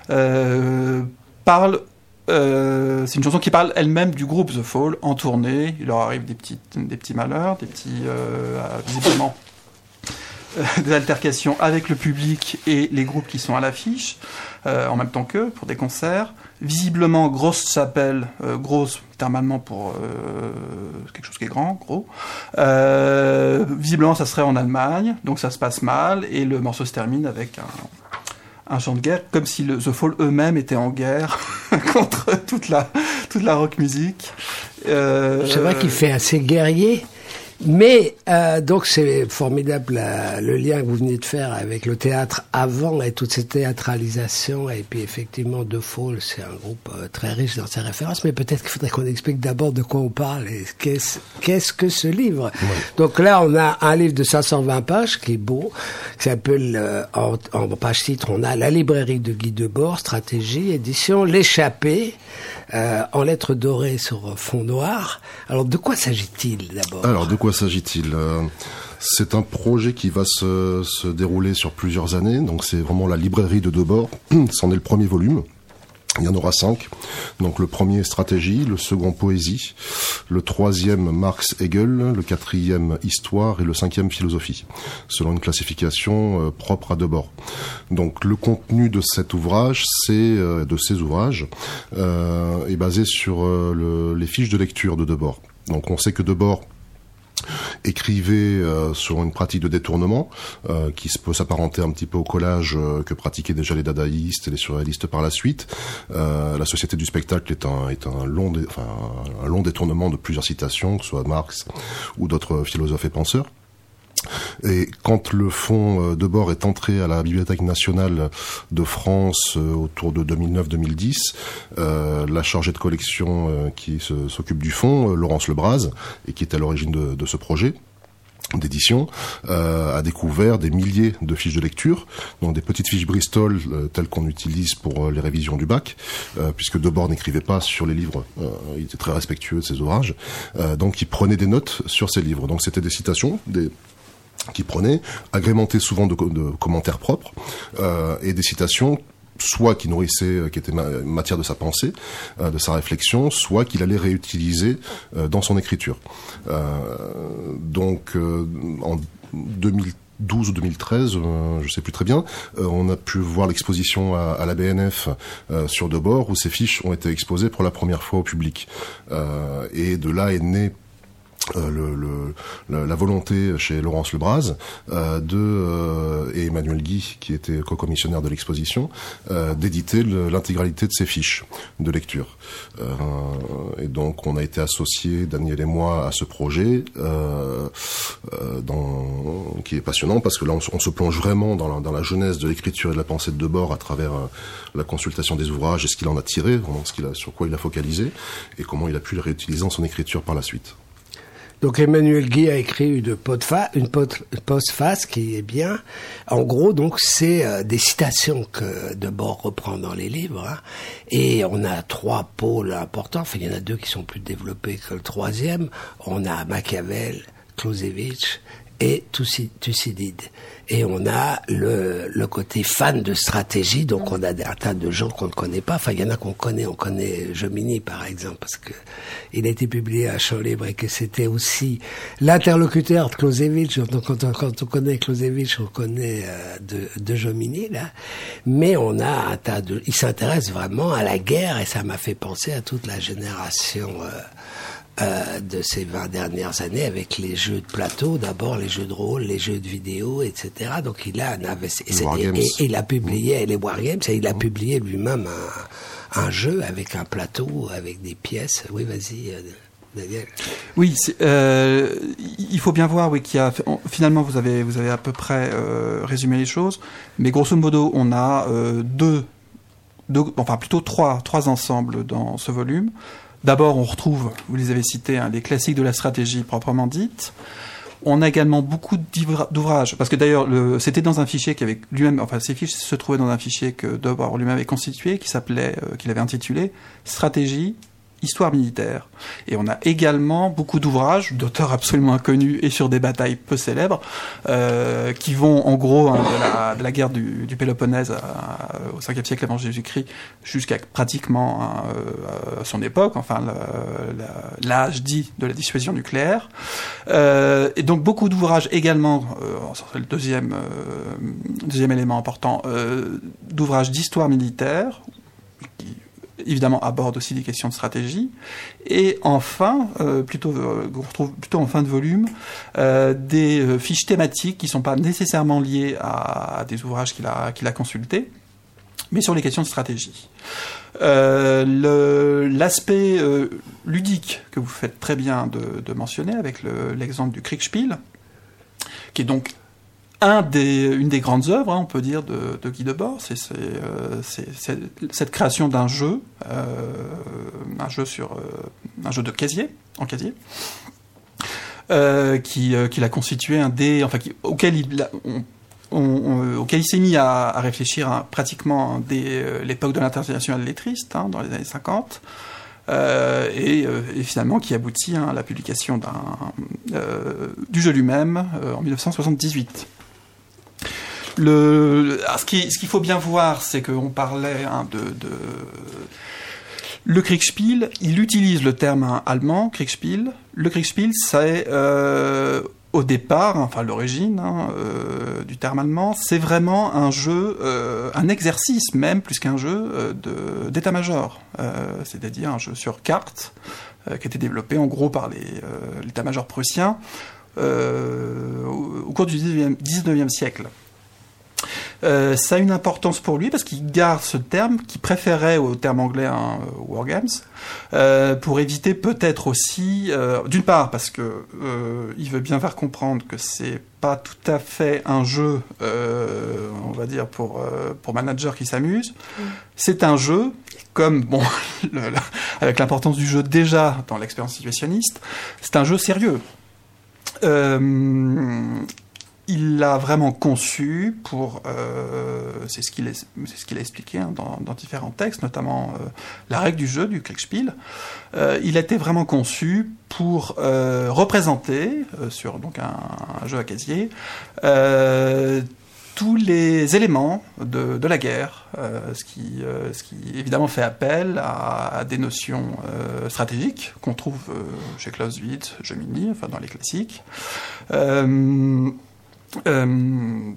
euh, parle. Euh, c'est une chanson qui parle elle-même du groupe The Fall en tournée. Il leur arrive des petits, des petits malheurs, des petits euh, visiblement euh, des altercations avec le public et les groupes qui sont à l'affiche. Euh, en même temps qu'eux, pour des concerts. Visiblement, grosse chapelle, euh, grosse, littéralement pour euh, quelque chose qui est grand, gros. Euh, visiblement, ça serait en Allemagne, donc ça se passe mal, et le morceau se termine avec un, un chant de guerre, comme si le, The Fall eux-mêmes étaient en guerre contre toute la, toute la rock music. Euh, C'est vrai qu'il fait assez guerrier. Mais euh, donc c'est formidable euh, le lien que vous venez de faire avec le théâtre avant et toute cette théâtralisation. Et puis effectivement, De Fall, c'est un groupe euh, très riche dans ses références. Mais peut-être qu'il faudrait qu'on explique d'abord de quoi on parle et qu'est-ce, qu'est-ce que ce livre. Ouais. Donc là, on a un livre de cinq cent vingt pages qui est beau, qui s'appelle euh, en, en page titre, on a La librairie de Guy Debord, stratégie, édition L'échappée, euh, en lettres dorées sur fond noir. Alors de quoi s'agit-il d'abord? Alors de quoi s'agit-il? euh, C'est un projet qui va se, se dérouler sur plusieurs années. Donc c'est vraiment la librairie de Debord. C'en est le premier volume. Il y en aura cinq. Donc le premier stratégie, le second poésie, le troisième Marx Hegel, le quatrième histoire et le cinquième philosophie, selon une classification euh, propre à Debord. Donc le contenu de cet ouvrage, c'est euh, de ces ouvrages, euh, est basé sur euh, le, les fiches de lecture de Debord. Donc on sait que Debord écrivait euh, sur une pratique de détournement euh, qui peut s'apparenter un petit peu au collage euh, que pratiquaient déjà les dadaïstes et les surréalistes par la suite. Euh, la société du spectacle est un, est un long, dé, enfin, un long détournement de plusieurs citations, que ce soit Marx ou d'autres philosophes et penseurs. Et quand le fonds Debord est entré à la Bibliothèque nationale de France euh, autour de deux mille neuf deux mille dix, euh, la chargée de collection euh, qui se, s'occupe du fonds, euh, Laurence Lebras, et qui est à l'origine de, de ce projet d'édition, euh, a découvert des milliers de fiches de lecture, donc des petites fiches Bristol euh, telles qu'on utilise pour euh, les révisions du bac, euh, puisque Debord n'écrivait pas sur les livres, euh, il était très respectueux de ses ouvrages, euh, donc il prenait des notes sur ses livres. Donc c'était des citations, des qui prenait, agrémenté souvent de, de commentaires propres, euh, et des citations soit qui nourrissaient, qui étaient ma- matière de sa pensée, euh, de sa réflexion, soit qu'il allait réutiliser euh, dans son écriture. Euh, donc, euh, en deux mille douze ou deux mille treize, euh, je sais plus très bien, euh, on a pu voir l'exposition à, à la B N F euh, sur Debord, où ces fiches ont été exposées pour la première fois au public. Euh, et de là est né Euh, le, le, la, la volonté chez Laurence Lebras euh, de euh, et Emmanuel Guy, qui était co-commissionnaire de l'exposition, euh, d'éditer le, l'intégralité de ces fiches de lecture. Euh, et donc on a été associés, Daniel et moi, à ce projet euh, euh, dans, qui est passionnant parce que là on, on se plonge vraiment dans la, dans la genèse de l'écriture et de la pensée de Debord à travers euh, la consultation des ouvrages et ce qu'il en a tiré, vraiment ce qu'il a, sur quoi il a focalisé et comment il a pu le réutiliser dans son écriture par la suite. Donc Emmanuel Guy a écrit une postface, une postface qui est bien. En gros, donc c'est euh, des citations que Debord reprend dans les livres, hein. Et on a trois pôles importants. Enfin, il y en a deux qui sont plus développés que le troisième. On a Machiavel, Clausewitz et Thucydide. Et on a le, le côté fan de stratégie, donc on a un tas de gens qu'on ne connaît pas. Enfin, il y en a qu'on connaît, on connaît Jomini, par exemple, parce que il a été publié à Champ Libre et que c'était aussi l'interlocuteur de Clausewitz. Donc, quand on, quand on connaît Clausewitz, on connaît euh, de, de Jomini, là. Mais on a un tas de... Il s'intéresse vraiment à la guerre et ça m'a fait penser à toute la génération... Euh, Euh, de ces vingt dernières années avec les jeux de plateau, d'abord les jeux de rôle, les jeux de vidéo, et cetera. Donc il a un investi- et, et, et il a publié les Wargames et il a publié lui-même un, un jeu avec un plateau, avec des pièces. Oui, vas-y, euh, Daniel. Oui, c'est, euh, il faut bien voir, oui, qu'il y a finalement vous avez vous avez à peu près euh, résumé les choses, mais grosso modo on a euh, deux, deux, enfin plutôt trois, trois ensembles dans ce volume. D'abord, on retrouve, vous les avez cités, hein, les classiques de la stratégie proprement dite. On a également beaucoup d'ouvrages, parce que d'ailleurs, le, c'était dans un fichier qui avait lui-même, enfin, ces fiches se trouvaient dans un fichier que Debord lui-même avait constitué, qui s'appelait, euh, qu'il avait intitulé Stratégie, Histoire militaire. Et on a également beaucoup d'ouvrages d'auteurs absolument inconnus et sur des batailles peu célèbres, euh, qui vont en gros hein, de, la, de la guerre du, du Péloponnèse à, au cinquième siècle avant Jésus-Christ jusqu'à pratiquement hein, euh, à son époque, enfin le, la, l'âge dit de la dissuasion nucléaire. Euh, et donc beaucoup d'ouvrages également, euh, c'est le deuxième, euh, deuxième élément important, euh, d'ouvrages d'histoire militaire, qui évidemment aborde aussi des questions de stratégie, et enfin, euh, plutôt, euh, on retrouve plutôt en fin de volume, euh, des euh, fiches thématiques qui ne sont pas nécessairement liées à, à des ouvrages qu'il a, qu'il a consultés, mais sur les questions de stratégie. Euh, le, l'aspect euh, ludique que vous faites très bien de, de mentionner avec le, l'exemple du Kriegspiel, qui est donc un des, une des grandes œuvres, hein, on peut dire, de, de Guy Debord, c'est, c'est, euh, c'est, c'est cette création d'un jeu, euh, un jeu sur euh, un jeu de casier, en casier, euh, qui, euh, qui l'a constitué un des, enfin, qui, auquel il, on, On, on, auquel il s'est mis à, à réfléchir à, pratiquement dès euh, l'époque de l'international lettriste, hein, dans les années cinquante, euh, et, euh, et finalement qui aboutit hein, à la publication d'un, euh, du jeu lui-même euh, en dix-neuf cent soixante-dix-huit. Le, alors ce, qui, ce qu'il faut bien voir, c'est qu'on parlait hein, de, de... Le Kriegspiel, il utilise le terme hein, allemand, Kriegspiel. Le Kriegspiel, c'est... Euh, au départ, enfin l'origine hein, euh, du terme allemand, c'est vraiment un jeu, euh, un exercice même, plus qu'un jeu, euh, de, d'état-major. Euh, c'est-à-dire un jeu sur carte, euh, qui a été développé en gros par les, euh, l'état-major prussien euh, au, au cours du dix-neuvième siècle. Euh, ça a une importance pour lui parce qu'il garde ce terme qu'il préférait au terme anglais hein, wargames euh, pour éviter peut-être aussi euh, d'une part parce que euh, il veut bien faire comprendre que c'est pas tout à fait un jeu euh, on va dire pour euh, pour managers qui s'amusent. Mmh. C'est un jeu comme bon le, le, avec l'importance du jeu déjà dans l'expérience situationniste, c'est un jeu sérieux. Euh, Il l'a vraiment conçu pour, euh, c'est ce qu'il est, c'est ce qu'il a expliqué hein, dans, dans différents textes, notamment euh, la règle du jeu du Kriegspiel. Euh, il a été vraiment conçu pour euh, représenter euh, sur donc un, un jeu à casier euh, tous les éléments de, de la guerre, euh, ce qui, euh, ce qui évidemment fait appel à, à des notions euh, stratégiques qu'on trouve euh, chez Clausewitz, Jomini, enfin dans les classiques. Euh, Euh...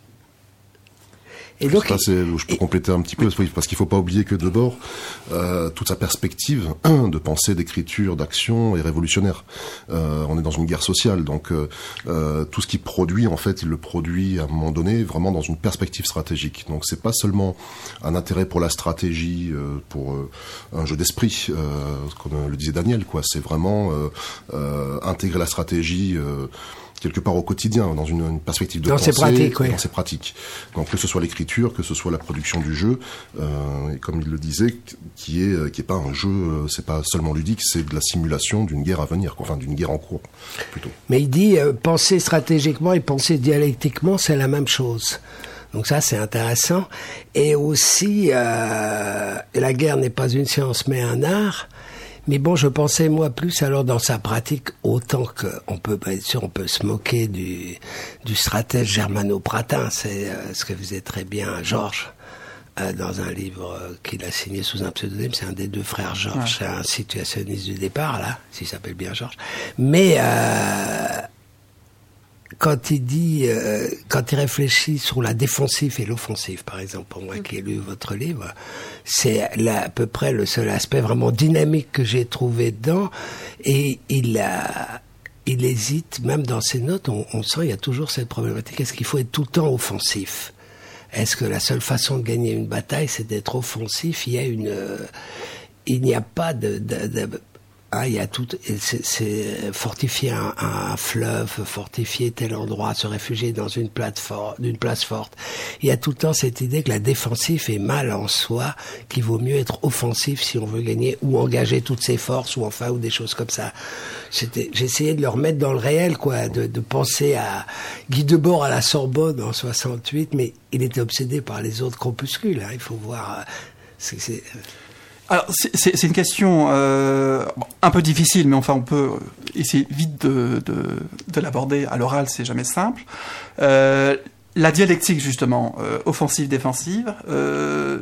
Et donc, là, c'est, je peux et... compléter un petit peu, oui. Parce qu'il ne faut pas oublier que Debord, euh, toute sa perspective un, de pensée, d'écriture, d'action est révolutionnaire. Euh, on est dans une guerre sociale, donc euh, tout ce qu'il produit, en fait, il le produit à un moment donné vraiment dans une perspective stratégique. Donc c'est pas seulement un intérêt pour la stratégie, euh, pour euh, un jeu d'esprit, euh, comme le disait Daniel, quoi. C'est vraiment euh, euh, intégrer la stratégie. Euh, quelque part au quotidien, dans une, une perspective de dans pensée, ses pratiques, oui. dans ses pratiques. Donc que ce soit l'écriture, que ce soit la production du jeu, euh, et comme il le disait, qui est qui est pas un jeu, c'est pas seulement ludique, c'est de la simulation d'une guerre à venir, quoi, enfin d'une guerre en cours plutôt. Mais il dit euh, penser stratégiquement et penser dialectiquement, c'est la même chose. Donc ça, c'est intéressant. Et aussi, euh, la guerre n'est pas une science, mais un art. Mais bon, je pensais moi plus alors dans sa pratique, autant qu'on peut, bien sûr, on peut se moquer du, du stratège germano-pratin, c'est euh, ce que faisait très bien Georges euh, dans un livre euh, qu'il a signé sous un pseudonyme. C'est un des deux frères Georges, ouais. C'est un situationniste du départ là, s'il s'appelle bien Georges. Mais euh, quand il dit, euh, quand il réfléchit sur la défensive et l'offensive, par exemple, pour moi qui ai lu votre livre, c'est là à peu près le seul aspect vraiment dynamique que j'ai trouvé dedans. Et il a, il hésite, même dans ses notes, on, on sent il y a toujours cette problématique. Est-ce qu'il faut être tout le temps offensif ? Est-ce que la seule façon de gagner une bataille, c'est d'être offensif ? Il y a une, euh, il n'y a pas de, de, de Ah, il y a tout, c'est, c'est fortifier un, un fleuve, fortifier tel endroit, se réfugier dans une plateforme, d'une place forte. Il y a tout le temps cette idée que la défensive est mal en soi, qu'il vaut mieux être offensif si on veut gagner, ou engager toutes ses forces, ou enfin, ou des choses comme ça. C'était, j'essayais de le remettre dans le réel, quoi, de, de penser à Guy Debord à la Sorbonne en soixante-huit, mais il était obsédé par les autres crépuscules, hein, il faut voir, c'est, c'est Alors, c'est, c'est, c'est une question euh, bon, un peu difficile, mais enfin, on peut essayer vite de, de, de l'aborder. À l'oral, c'est jamais simple. Euh, la dialectique, justement, euh, offensive-défensive, euh,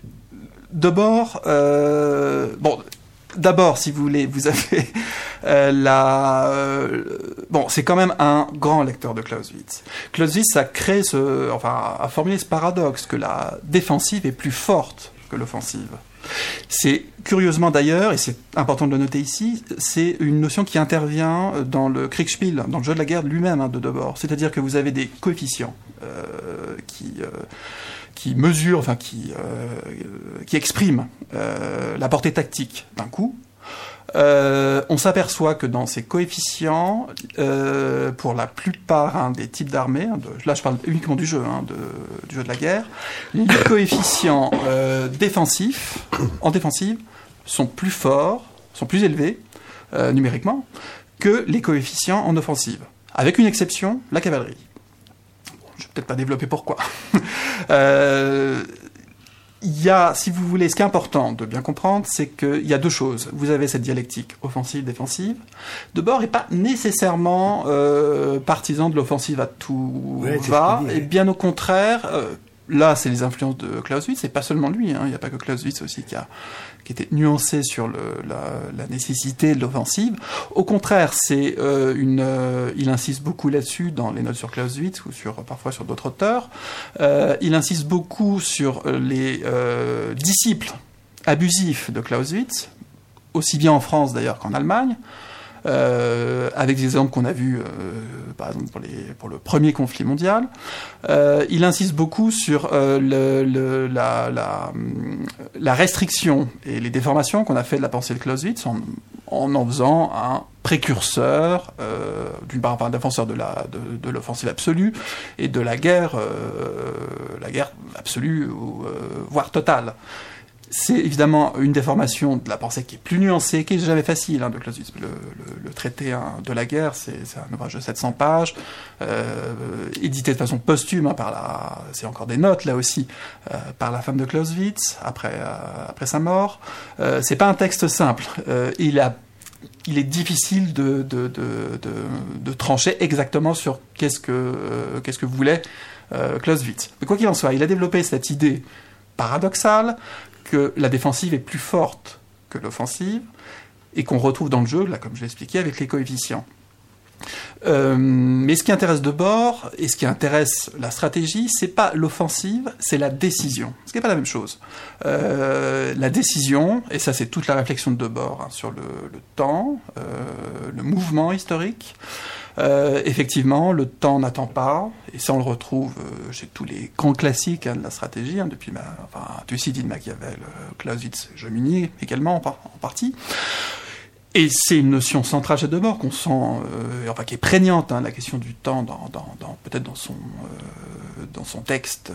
Debord, euh, bon, d'abord, si vous voulez, vous avez euh, la... Euh, bon, c'est quand même un grand lecteur de Clausewitz. Clausewitz a créé ce... Enfin, a formulé ce paradoxe que la défensive est plus forte que l'offensive. C'est curieusement d'ailleurs, et c'est important de le noter ici, c'est une notion qui intervient dans le Kriegspiel, dans le jeu de la guerre lui-même hein, de Debord. C'est-à-dire que vous avez des coefficients euh, qui, euh, qui mesure, enfin qui, euh, qui exprime euh, la portée tactique d'un coup, euh, on s'aperçoit que dans ces coefficients, euh, pour la plupart hein, des types d'armées, hein, de, là je parle uniquement du jeu, hein, de, du jeu de la guerre, les coefficients euh, défensifs, en défensive, sont plus forts, sont plus élevés euh, numériquement, que les coefficients en offensive. Avec une exception, la cavalerie. Bon, je vais peut-être pas développer pourquoi. euh, Il y a, si vous voulez, ce qui est important de bien comprendre, c'est qu'il y a deux choses. Vous avez cette dialectique offensive-défensive. Debord n'est pas nécessairement euh, partisan de l'offensive à tout ouais, va, dit, et bien au contraire, euh, là c'est les influences de Clausewitz, c'est pas seulement lui, hein, il n'y a pas que Clausewitz aussi qui a qui était nuancé sur le, la, la nécessité de l'offensive. Au contraire, c'est euh, une, euh, il insiste beaucoup là-dessus dans les notes sur Clausewitz ou sur parfois sur d'autres auteurs. Euh, il insiste beaucoup sur les euh, disciples abusifs de Clausewitz, aussi bien en France d'ailleurs qu'en Allemagne. Euh, avec des exemples qu'on a vus, euh, par exemple pour, les, pour le premier conflit mondial. Euh, il insiste beaucoup sur euh, le, le, la, la, la restriction et les déformations qu'on a fait de la pensée de Clausewitz en en, en faisant un précurseur, euh, d'une part un défenseur de, la, de, de l'offensive absolue et de la guerre, euh, la guerre absolue, ou, euh, voire totale. C'est évidemment une déformation de la pensée qui est plus nuancée, qui est jamais facile, hein, de Clausewitz. Le, le, le traité hein, de la guerre, c'est, c'est un ouvrage de sept cents pages, euh, édité de façon posthume, hein, par la, c'est encore des notes là aussi, euh, par la femme de Clausewitz après euh, après sa mort. Euh, c'est pas un texte simple. Euh, il a Il est difficile de, de, de, de, de trancher exactement sur qu'est-ce que, euh, qu'est-ce que voulait euh, Clausewitz. Mais quoi qu'il en soit, il a développé cette idée paradoxale que la défensive est plus forte que l'offensive, et qu'on retrouve dans le jeu, là, comme je l'ai expliqué, avec les coefficients. Euh, mais ce qui intéresse Debord, et ce qui intéresse la stratégie, c'est pas l'offensive, c'est la décision. Ce qui n'est pas la même chose. Euh, la décision, et ça c'est toute la réflexion de Debord, hein, sur le, le temps, euh, le mouvement historique. Euh, effectivement, le temps n'attend pas, et ça on le retrouve euh, chez tous les grands classiques hein, de la stratégie, hein, depuis ma, enfin, Thucydide, Machiavel, euh, Clausewitz, Jomini également en, par, en partie. Et c'est une notion centrale chez Debord qu'on sent, euh, enfin qui est prégnante, hein, la question du temps, dans, dans, dans peut-être dans son euh, dans son texte,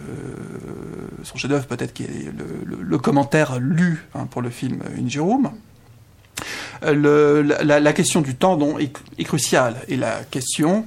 euh, son chef-d'œuvre peut-être qui est le, le, le commentaire lu hein, pour le film Ingerum. Le, la, la question du temps donc, est, est cruciale, et la question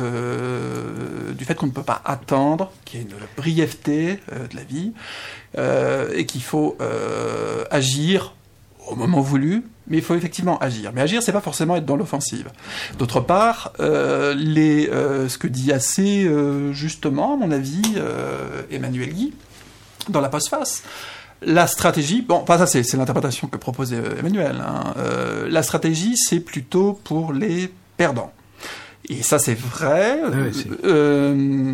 euh, du fait qu'on ne peut pas attendre, qu'il y a une brièveté euh, de la vie, euh, et qu'il faut euh, agir au moment voulu, mais il faut effectivement agir. Mais agir, c'est pas forcément être dans l'offensive. D'autre part, euh, les, euh, ce que dit assez euh, justement, à mon avis, euh, Emmanuel Guy, dans la postface, la stratégie, bon, enfin ça c'est, c'est l'interprétation que proposait Emmanuel, hein. euh, la stratégie c'est plutôt pour les perdants. Et ça c'est vrai. Ah oui, c'est... Euh,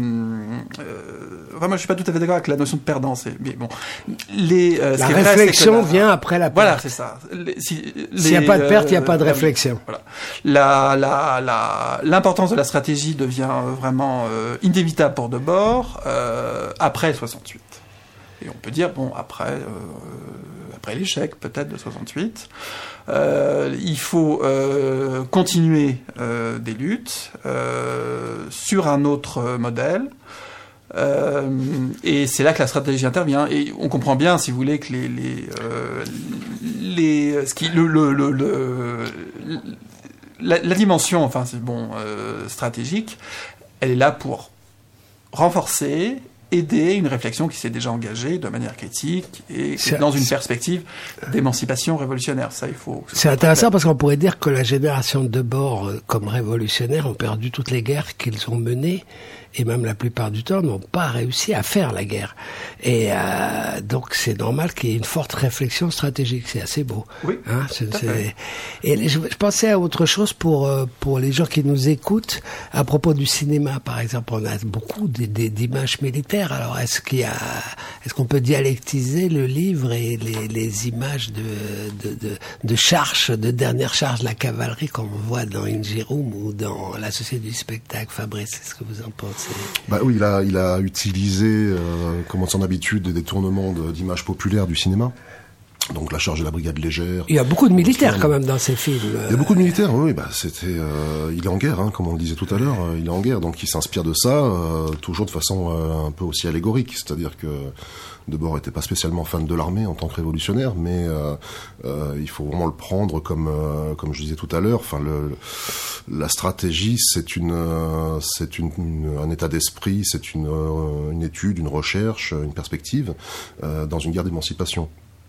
euh, enfin, moi je suis pas tout à fait d'accord avec la notion de perdant, c'est, mais bon, les, euh, la ce qui réflexion est vrai, c'est que la, vient après la perte. Voilà, c'est ça. Les, si, S'il n'y a pas de perte, il n'y a pas de euh, réflexion. Voilà. La, la, la, l'importance de la stratégie devient vraiment euh, inévitable pour Debord euh, après soixante-huit. Et on peut dire, bon, après, euh, après l'échec peut-être de soixante-huit, euh, il faut euh, continuer euh, des luttes euh, sur un autre modèle. Euh, et c'est là que la stratégie intervient. Et on comprend bien, si vous voulez, que les, les, euh, les ce qui, le, le, le, le la, la dimension, enfin c'est bon, euh, stratégique, elle est là pour renforcer, aider une réflexion qui s'est déjà engagée de manière critique et c'est, dans une c'est, perspective d'émancipation révolutionnaire. Ça, il faut. C'est intéressant parce qu'on pourrait dire que la génération de Debord, comme révolutionnaires, ont perdu toutes les guerres qu'ils ont menées, et même la plupart du temps n'ont pas réussi à faire la guerre. Et euh, donc c'est normal qu'il y ait une forte réflexion stratégique. C'est assez beau. Oui. Hein, c'est, c'est... Et je, je pensais à autre chose pour pour les gens qui nous écoutent à propos du cinéma, par exemple. On a beaucoup d- d- d'images militaires. Alors est-ce qu'il y a, est-ce qu'on peut dialectiser le livre et les, les images de de de, de charges, de dernière charge de la cavalerie qu'on voit dans Ingerum ou dans La Société du spectacle, Fabrice? Est-ce que vous en pensez? C'est... Bah oui, il a, il a utilisé, euh, comme son habitude, des détournements de, d'images populaires du cinéma. Donc la charge de la brigade légère. Il y a beaucoup de militaires quand même dans ces films. Il y a beaucoup de militaires, oui. Bah c'était, euh, il est en guerre, hein, comme on le disait tout à l'heure. Il est en guerre, donc il s'inspire de ça, euh, toujours de façon euh, un peu aussi allégorique. C'est-à-dire que Debord était pas spécialement fan de l'armée en tant que révolutionnaire, mais euh, euh, il faut vraiment le prendre comme, euh, comme je disais tout à l'heure. Enfin, le, la stratégie, c'est une, euh, c'est une, une, un état d'esprit, c'est une, euh, une étude, une recherche, une perspective euh, dans une guerre d'émancipation.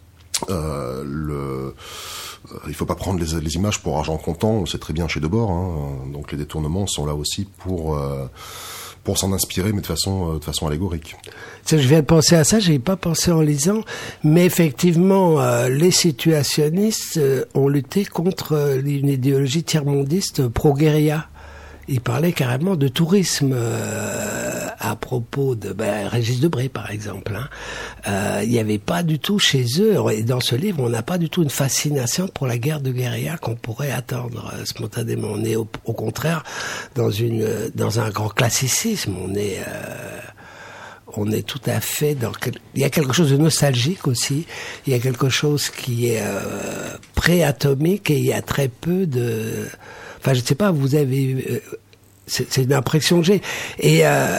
Euh, le, euh, il faut pas prendre les, les images pour argent comptant, on le sait très bien chez Debord, hein, donc les détournements sont là aussi pour euh, pour s'en inspirer, mais de façon euh, de façon allégorique. Je viens de penser à ça, j'y ai pas pensé en lisant, mais effectivement, euh, les situationnistes euh, ont lutté contre euh, une idéologie tiers-mondiste pro-guérilla. Ils parlaient carrément de tourisme euh, à propos de ben, Régis Debray, par exemple. Hein. Euh, il n'y avait pas du tout chez eux, et dans ce livre, on n'a pas du tout une fascination pour la guerre de guérilla qu'on pourrait attendre euh, spontanément. On est au, au contraire dans une dans un grand classicisme. On est euh, on est tout à fait dans... Il y a quelque chose de nostalgique aussi. Il y a quelque chose qui est euh, pré-atomique et il y a très peu de... Enfin, je ne sais pas, vous avez... Euh, c'est, c'est une impression que j'ai. Et euh,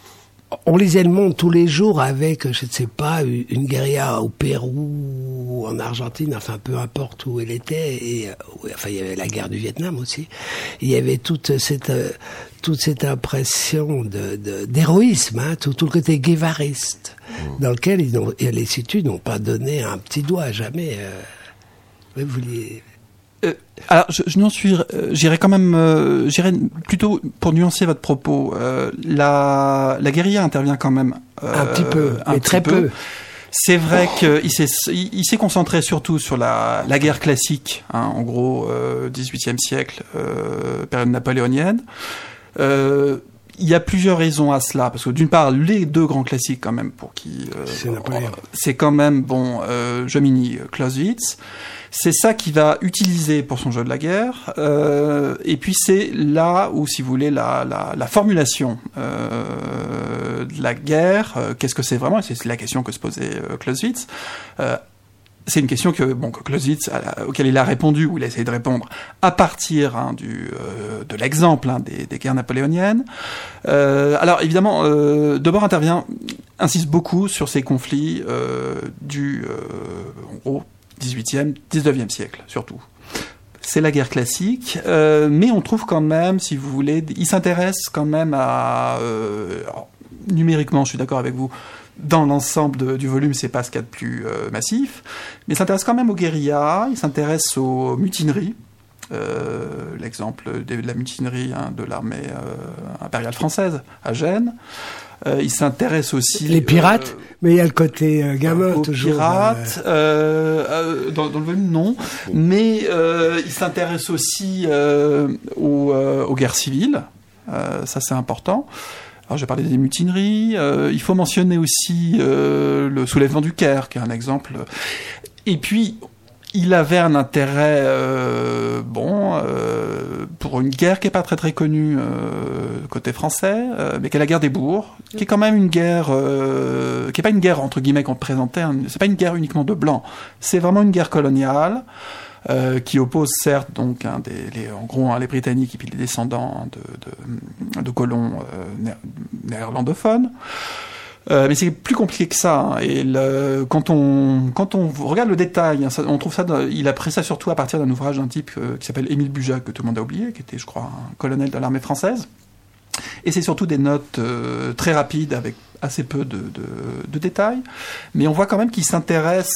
on lisait Le Monde tous les jours avec, je ne sais pas, une guérilla au Pérou, en Argentine, enfin, peu importe où elle était. Et, euh, enfin, il y avait la guerre du Vietnam aussi. Il y avait toute cette... Euh, toute cette impression de, de d'héroïsme, hein, tout, tout le côté guévariste, mmh. dans lequel ils n'ont, et les études n'ont pas donné un petit doigt, jamais. Euh, vous vouliez... Euh, alors, je, je n'en suis, euh, j'irais quand même, euh, j'irais plutôt pour nuancer votre propos. Euh, la, la guérilla intervient quand même euh, un petit peu, un mais petit très peu. peu. C'est vrai oh. qu'il s'est, il s'est concentré surtout sur la, la guerre classique, hein, en gros, euh, dix-huitième siècle, euh, période napoléonienne. Euh, il y a plusieurs raisons à cela, parce que d'une part, les deux grands classiques quand même pour qui euh, c'est Napoléon, c'est quand même bon, euh, Jomini, Clausewitz. C'est ça qu'il va utiliser pour son jeu de la guerre, euh, et puis c'est là où, si vous voulez, la, la, la formulation euh, de la guerre. Euh, qu'est-ce que c'est vraiment ? Et c'est la question que se posait euh, Clausewitz. Euh, C'est une question que, bon, que Clausewitz, à, auquel il a répondu, ou il a essayé de répondre, à partir hein, du, euh, de l'exemple hein, des, des guerres napoléoniennes. Euh, alors, évidemment, euh, Debord intervient, insiste beaucoup sur ces conflits euh, du, euh, en gros, dix-huitième, dix-neuvième siècle, surtout. C'est la guerre classique, euh, mais on trouve quand même, si vous voulez, il s'intéresse quand même à... Euh, alors, numériquement, je suis d'accord avec vous, dans l'ensemble de, du volume, c'est pas ce qu'il y a de plus euh, massif, mais il s'intéresse quand même aux guérillas, il s'intéresse aux mutineries, euh, l'exemple de, de la mutinerie hein, de l'armée euh, impériale française à Gênes. Euh, il s'intéresse aussi... Les pirates, euh, mais il y a le côté euh, gamin, aux toujours. pirates, euh, euh, dans, dans le volume, non. Mais euh, il s'intéresse aussi euh, aux, euh, aux guerres civiles, euh, ça c'est important. Alors, j'ai parlé des mutineries. Euh, il faut mentionner aussi euh, le soulèvement du Caire, qui est un exemple. Et puis, il avait un intérêt, euh, bon, euh, pour une guerre qui est pas très très connue euh, côté français, euh, mais qui est la guerre des bourgs, qui est quand même une guerre, euh, qui est pas une guerre entre guillemets qu'on présentait. Hein, c'est pas une guerre uniquement de blancs. C'est vraiment une guerre coloniale. Euh, qui oppose certes donc hein, des, les, en gros hein, les Britanniques et puis les descendants de, de, de colons euh, néerlandophones. Euh, mais c'est plus compliqué que ça. Hein, et le, quand on quand on regarde le détail, hein, ça, on trouve ça. Dans, il a pris ça surtout à partir d'un ouvrage d'un type euh, qui s'appelle Émile Bujac, que tout le monde a oublié, qui était, je crois, un colonel de l'armée française. Et c'est surtout des notes euh, très rapides avec assez peu de, de, de détails, mais on voit quand même qu'il s'intéresse,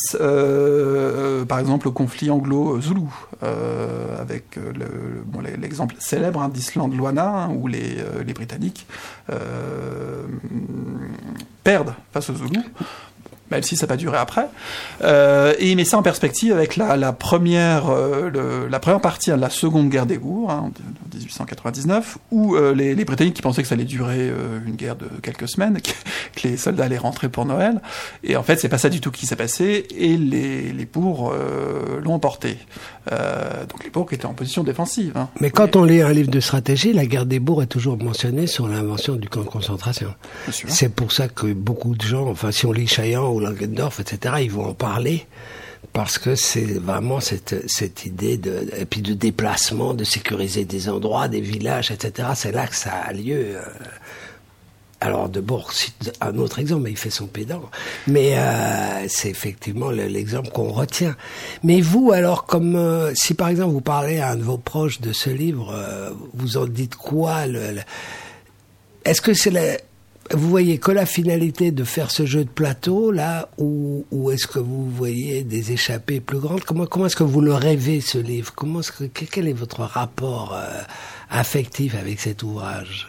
euh, euh, par exemple, au conflit anglo-zoulou, euh, avec euh, le, bon, l'exemple célèbre hein, d'Islande-Loana, hein, où les, euh, les Britanniques euh, perdent face aux Zoulous. même si ça n'a pas duré après. Euh, et il met ça en perspective avec la, la, première, euh, le, la première partie de la Seconde Guerre des Boers, hein, en dix-huit cent quatre-vingt-dix-neuf, où euh, les, les Britanniques qui pensaient que ça allait durer euh, une guerre de quelques semaines, que, que les soldats allaient rentrer pour Noël. Et en fait, c'est pas ça du tout qui s'est passé, et les, les Boers euh, l'ont emporté. Euh, donc les Boers qui étaient en position défensive. Hein. Mais quand et... on lit un livre de stratégie, la guerre des Boers est toujours mentionnée sur l'invention du camp de concentration. C'est pour ça que beaucoup de gens, enfin si on lit Chaillan ou Langendorf, et cetera, ils vont en parler parce que c'est vraiment cette cette idée de et puis de déplacement, de sécuriser des endroits, des villages, et cetera. C'est là que ça a lieu. Alors de Boer cite un autre exemple, mais il fait son pédant. Mais euh, c'est effectivement le, l'exemple qu'on retient. Mais vous, alors, comme euh, si par exemple vous parlez à un de vos proches de ce livre, euh, vous en dites quoi le, le, est-ce que c'est la vous voyez que la finalité de faire ce jeu de plateau là, ou, ou est-ce que vous voyez des échappées plus grandes? Comment, comment est-ce que vous le rêvez ce livre? Comment est-ce que, quel est votre rapport euh, affectif avec cet ouvrage?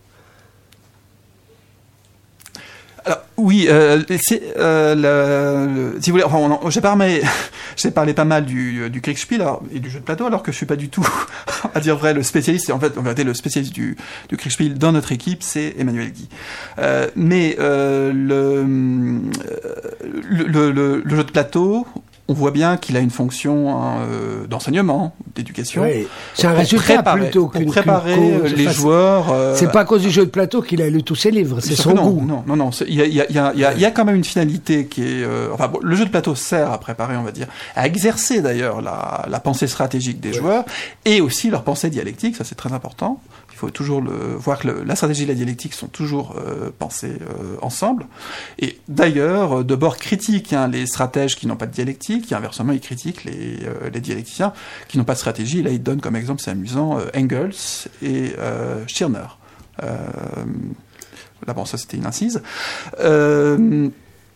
Alors, oui, euh, c'est, euh, le, le, si vous voulez, enfin, on, j'ai, parlé, j'ai parlé pas mal du, du Kriegspiel alors, et du jeu de plateau, alors que je suis pas du tout, à dire vrai, le spécialiste. En fait, en vérité, le spécialiste du, du Kriegspiel dans notre équipe, c'est Emmanuel Guy. Euh, mais euh, le, le, le, le jeu de plateau, on voit bien qu'il a une fonction hein, euh, d'enseignement, d'éducation. Oui, c'est un résultat préparer, plutôt qu'une pour préparer qu'une les fasse... joueurs. Euh... C'est pas à cause du jeu de plateau qu'il a lu tous ses livres, c'est son non, goût. Non, non, non. Il y a, il y a, il y a, il y a, il y a quand même une finalité qui est. Euh, enfin, bon, le jeu de plateau sert à préparer, on va dire, à exercer d'ailleurs la, la pensée stratégique des ouais. joueurs et aussi leur pensée dialectique. Ça, c'est très important. Il faut toujours le, voir que le, la stratégie et la dialectique sont toujours euh, pensées euh, ensemble. Et d'ailleurs, De Boer critique hein, les stratèges qui n'ont pas de dialectique, et inversement, il critique les, euh, les dialecticiens qui n'ont pas de stratégie. Là, il donne comme exemple, c'est amusant, euh, Engels et euh, Stirner. Euh, là, bon, ça, c'était une incise. Euh,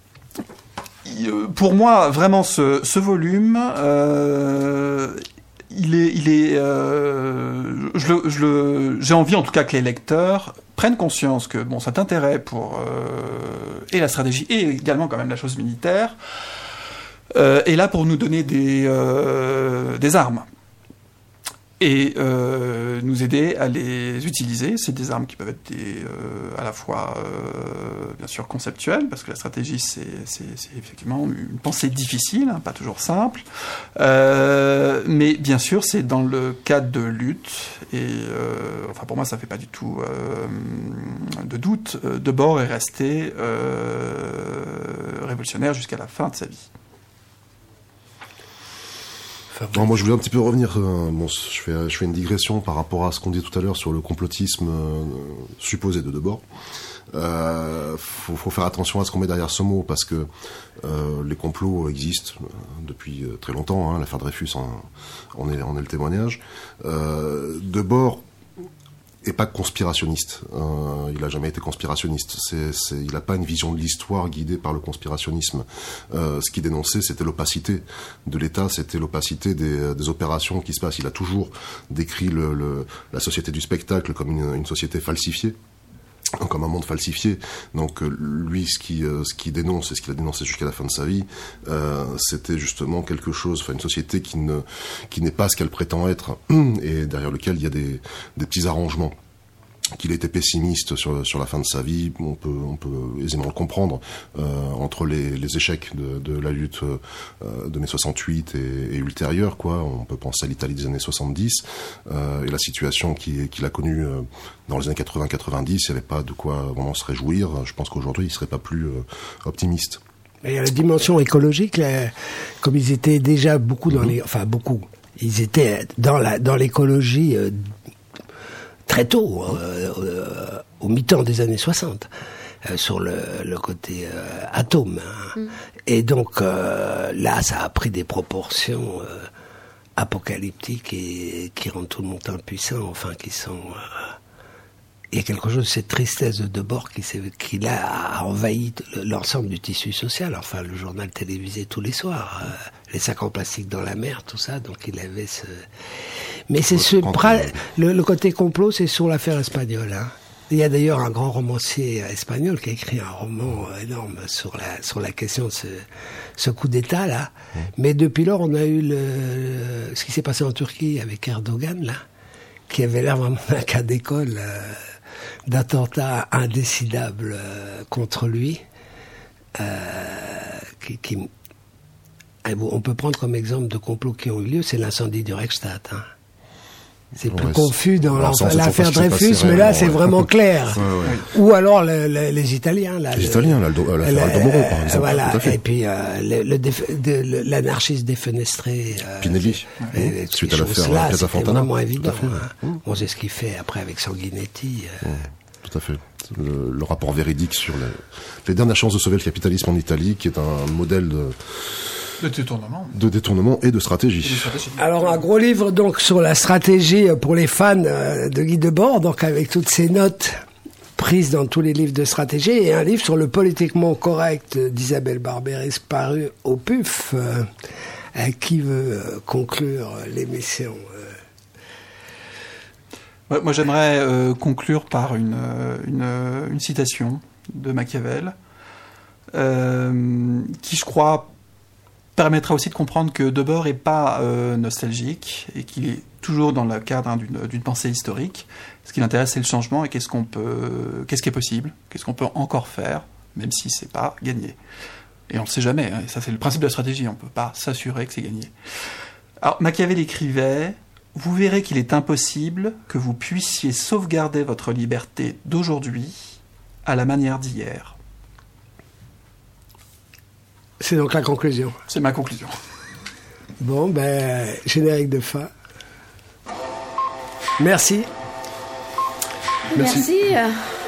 pour moi, vraiment, ce, ce volume... Euh, Il est, il est, euh, je le, je le, j'ai envie en tout cas que les lecteurs prennent conscience que bon, cet intérêt pour euh, et la stratégie et également quand même la chose militaire euh, est là pour nous donner des, euh, des armes et euh, nous aider à les utiliser. C'est des armes qui peuvent être des, euh, à la fois euh, bien sûr conceptuelles, parce que la stratégie c'est, c'est, c'est effectivement une pensée difficile, hein, pas toujours simple, euh, mais bien sûr c'est dans le cadre de lutte, et euh, enfin pour moi ça fait pas du tout euh, de doute, De Boer est resté euh, révolutionnaire jusqu'à la fin de sa vie. Non, moi je voulais un petit peu revenir, euh, bon, je fais, je fais une digression par rapport à ce qu'on dit tout à l'heure sur le complotisme euh, supposé de De Boer. Euh, faut, faut faire attention à ce qu'on met derrière ce mot, parce que euh, les complots existent euh, depuis euh, très longtemps, hein, l'affaire Dreyfus en, on, est, on est le témoignage. Euh, De Boer est pas conspirationniste. Euh, il a jamais été conspirationniste. C'est, c'est, il n'a pas une vision de l'histoire guidée par le conspirationnisme. Euh, ce qu'il dénonçait, c'était l'opacité de l'État, c'était l'opacité des, des opérations qui se passent. Il a toujours décrit le, le, la société du spectacle comme une, une société falsifiée, comme un monde falsifié. Donc lui, ce qui euh, ce qui dénonce et ce qu'il a dénoncé jusqu'à la fin de sa vie, euh, c'était justement quelque chose, enfin une société qui ne qui n'est pas ce qu'elle prétend être, et derrière lequel il y a des des petits arrangements. Qu'il était pessimiste sur sur la fin de sa vie, on peut on peut aisément le comprendre, euh, entre les les échecs de de la lutte euh, de mai soixante-huit et, et ultérieure, quoi. On peut penser à l'Italie des années soixante-dix, euh, et la situation qui qu'il a connue euh, dans les années quatre-vingts quatre-vingt-dix. Il n'y avait pas de quoi vraiment se réjouir. Je pense qu'aujourd'hui, il serait pas plus euh, optimiste. Il y a la dimension écologique, là, comme ils étaient déjà beaucoup dans mm-hmm. les, enfin beaucoup, ils étaient dans la dans l'écologie. Euh, très tôt, euh, euh, au mi-temps des années soixante, euh, sur le, le côté euh, atome. Hein. Mm. Et donc euh, là, ça a pris des proportions euh, apocalyptiques et qui rendent tout le monde impuissant, enfin qui sont... Euh, il y a quelque chose de cette tristesse de De Boer qui, qui là a envahi l'ensemble du tissu social. Enfin, le journal télévisé tous les soirs, euh, les sacs en plastique dans la mer, tout ça. Donc il avait ce... Mais c'est ce... Le, le côté complot, c'est sur l'affaire espagnole. Hein. Il y a d'ailleurs un grand romancier espagnol qui a écrit un roman énorme sur la sur la question de ce, ce coup d'État là. Mmh. Mais depuis lors, on a eu le, le ce qui s'est passé en Turquie avec Erdogan là, qui avait l'air vraiment d'un cas d'école euh, d'attentat indécidable euh, contre lui. Euh, qui, qui, on peut prendre comme exemple de complots qui ont eu lieu, c'est l'incendie du Reichstag. Hein. C'est plus ouais, confus dans l'affaire Dreyfus, mais là, c'est vraiment clair. Ouais, ouais. Ou alors le, le, les Italiens. Là, les le, Italiens, l'Aldo, l'affaire Aldo Moro, par exemple. Voilà, et puis euh, le, le déf, de, le, l'anarchiste défenestré. Euh, Pinelli, euh, suite à l'affaire Piazza Fontana. C'est vraiment évident. Hein. Mmh. On sait ce qu'il fait après avec Sanguinetti. Euh. Mmh. Tout à fait. Le, le rapport véridique sur les, les dernières chances de sauver le capitalisme en Italie, qui est un modèle de... De détournement. De détournement et de stratégie. Et de stratégie. Alors, un gros livre, donc, sur la stratégie pour les fans de Guy Debord, donc, avec toutes ces notes prises dans tous les livres de stratégie, et un livre sur le politiquement correct d'Isabelle Barberis, paru au P U F. Euh, qui veut conclure l'émission? Ouais, moi, j'aimerais euh, conclure par une, une, une citation de Machiavel, euh, qui, je crois, permettra aussi de comprendre que Debord n'est pas euh, nostalgique et qu'il est toujours dans le cadre hein, d'une, d'une pensée historique. Ce qui l'intéresse, c'est le changement et qu'est-ce qu'on peut, qu'est-ce qui est possible, qu'est-ce qu'on peut encore faire, même si c'est pas gagné. Et on ne sait jamais. Hein, et ça, c'est le principe de la stratégie. On ne peut pas s'assurer que c'est gagné. Alors, Machiavel écrivait: vous verrez qu'il est impossible que vous puissiez sauvegarder votre liberté d'aujourd'hui à la manière d'hier. C'est donc la conclusion. C'est ma conclusion. Bon, ben, générique de fin. Merci. Merci. Merci.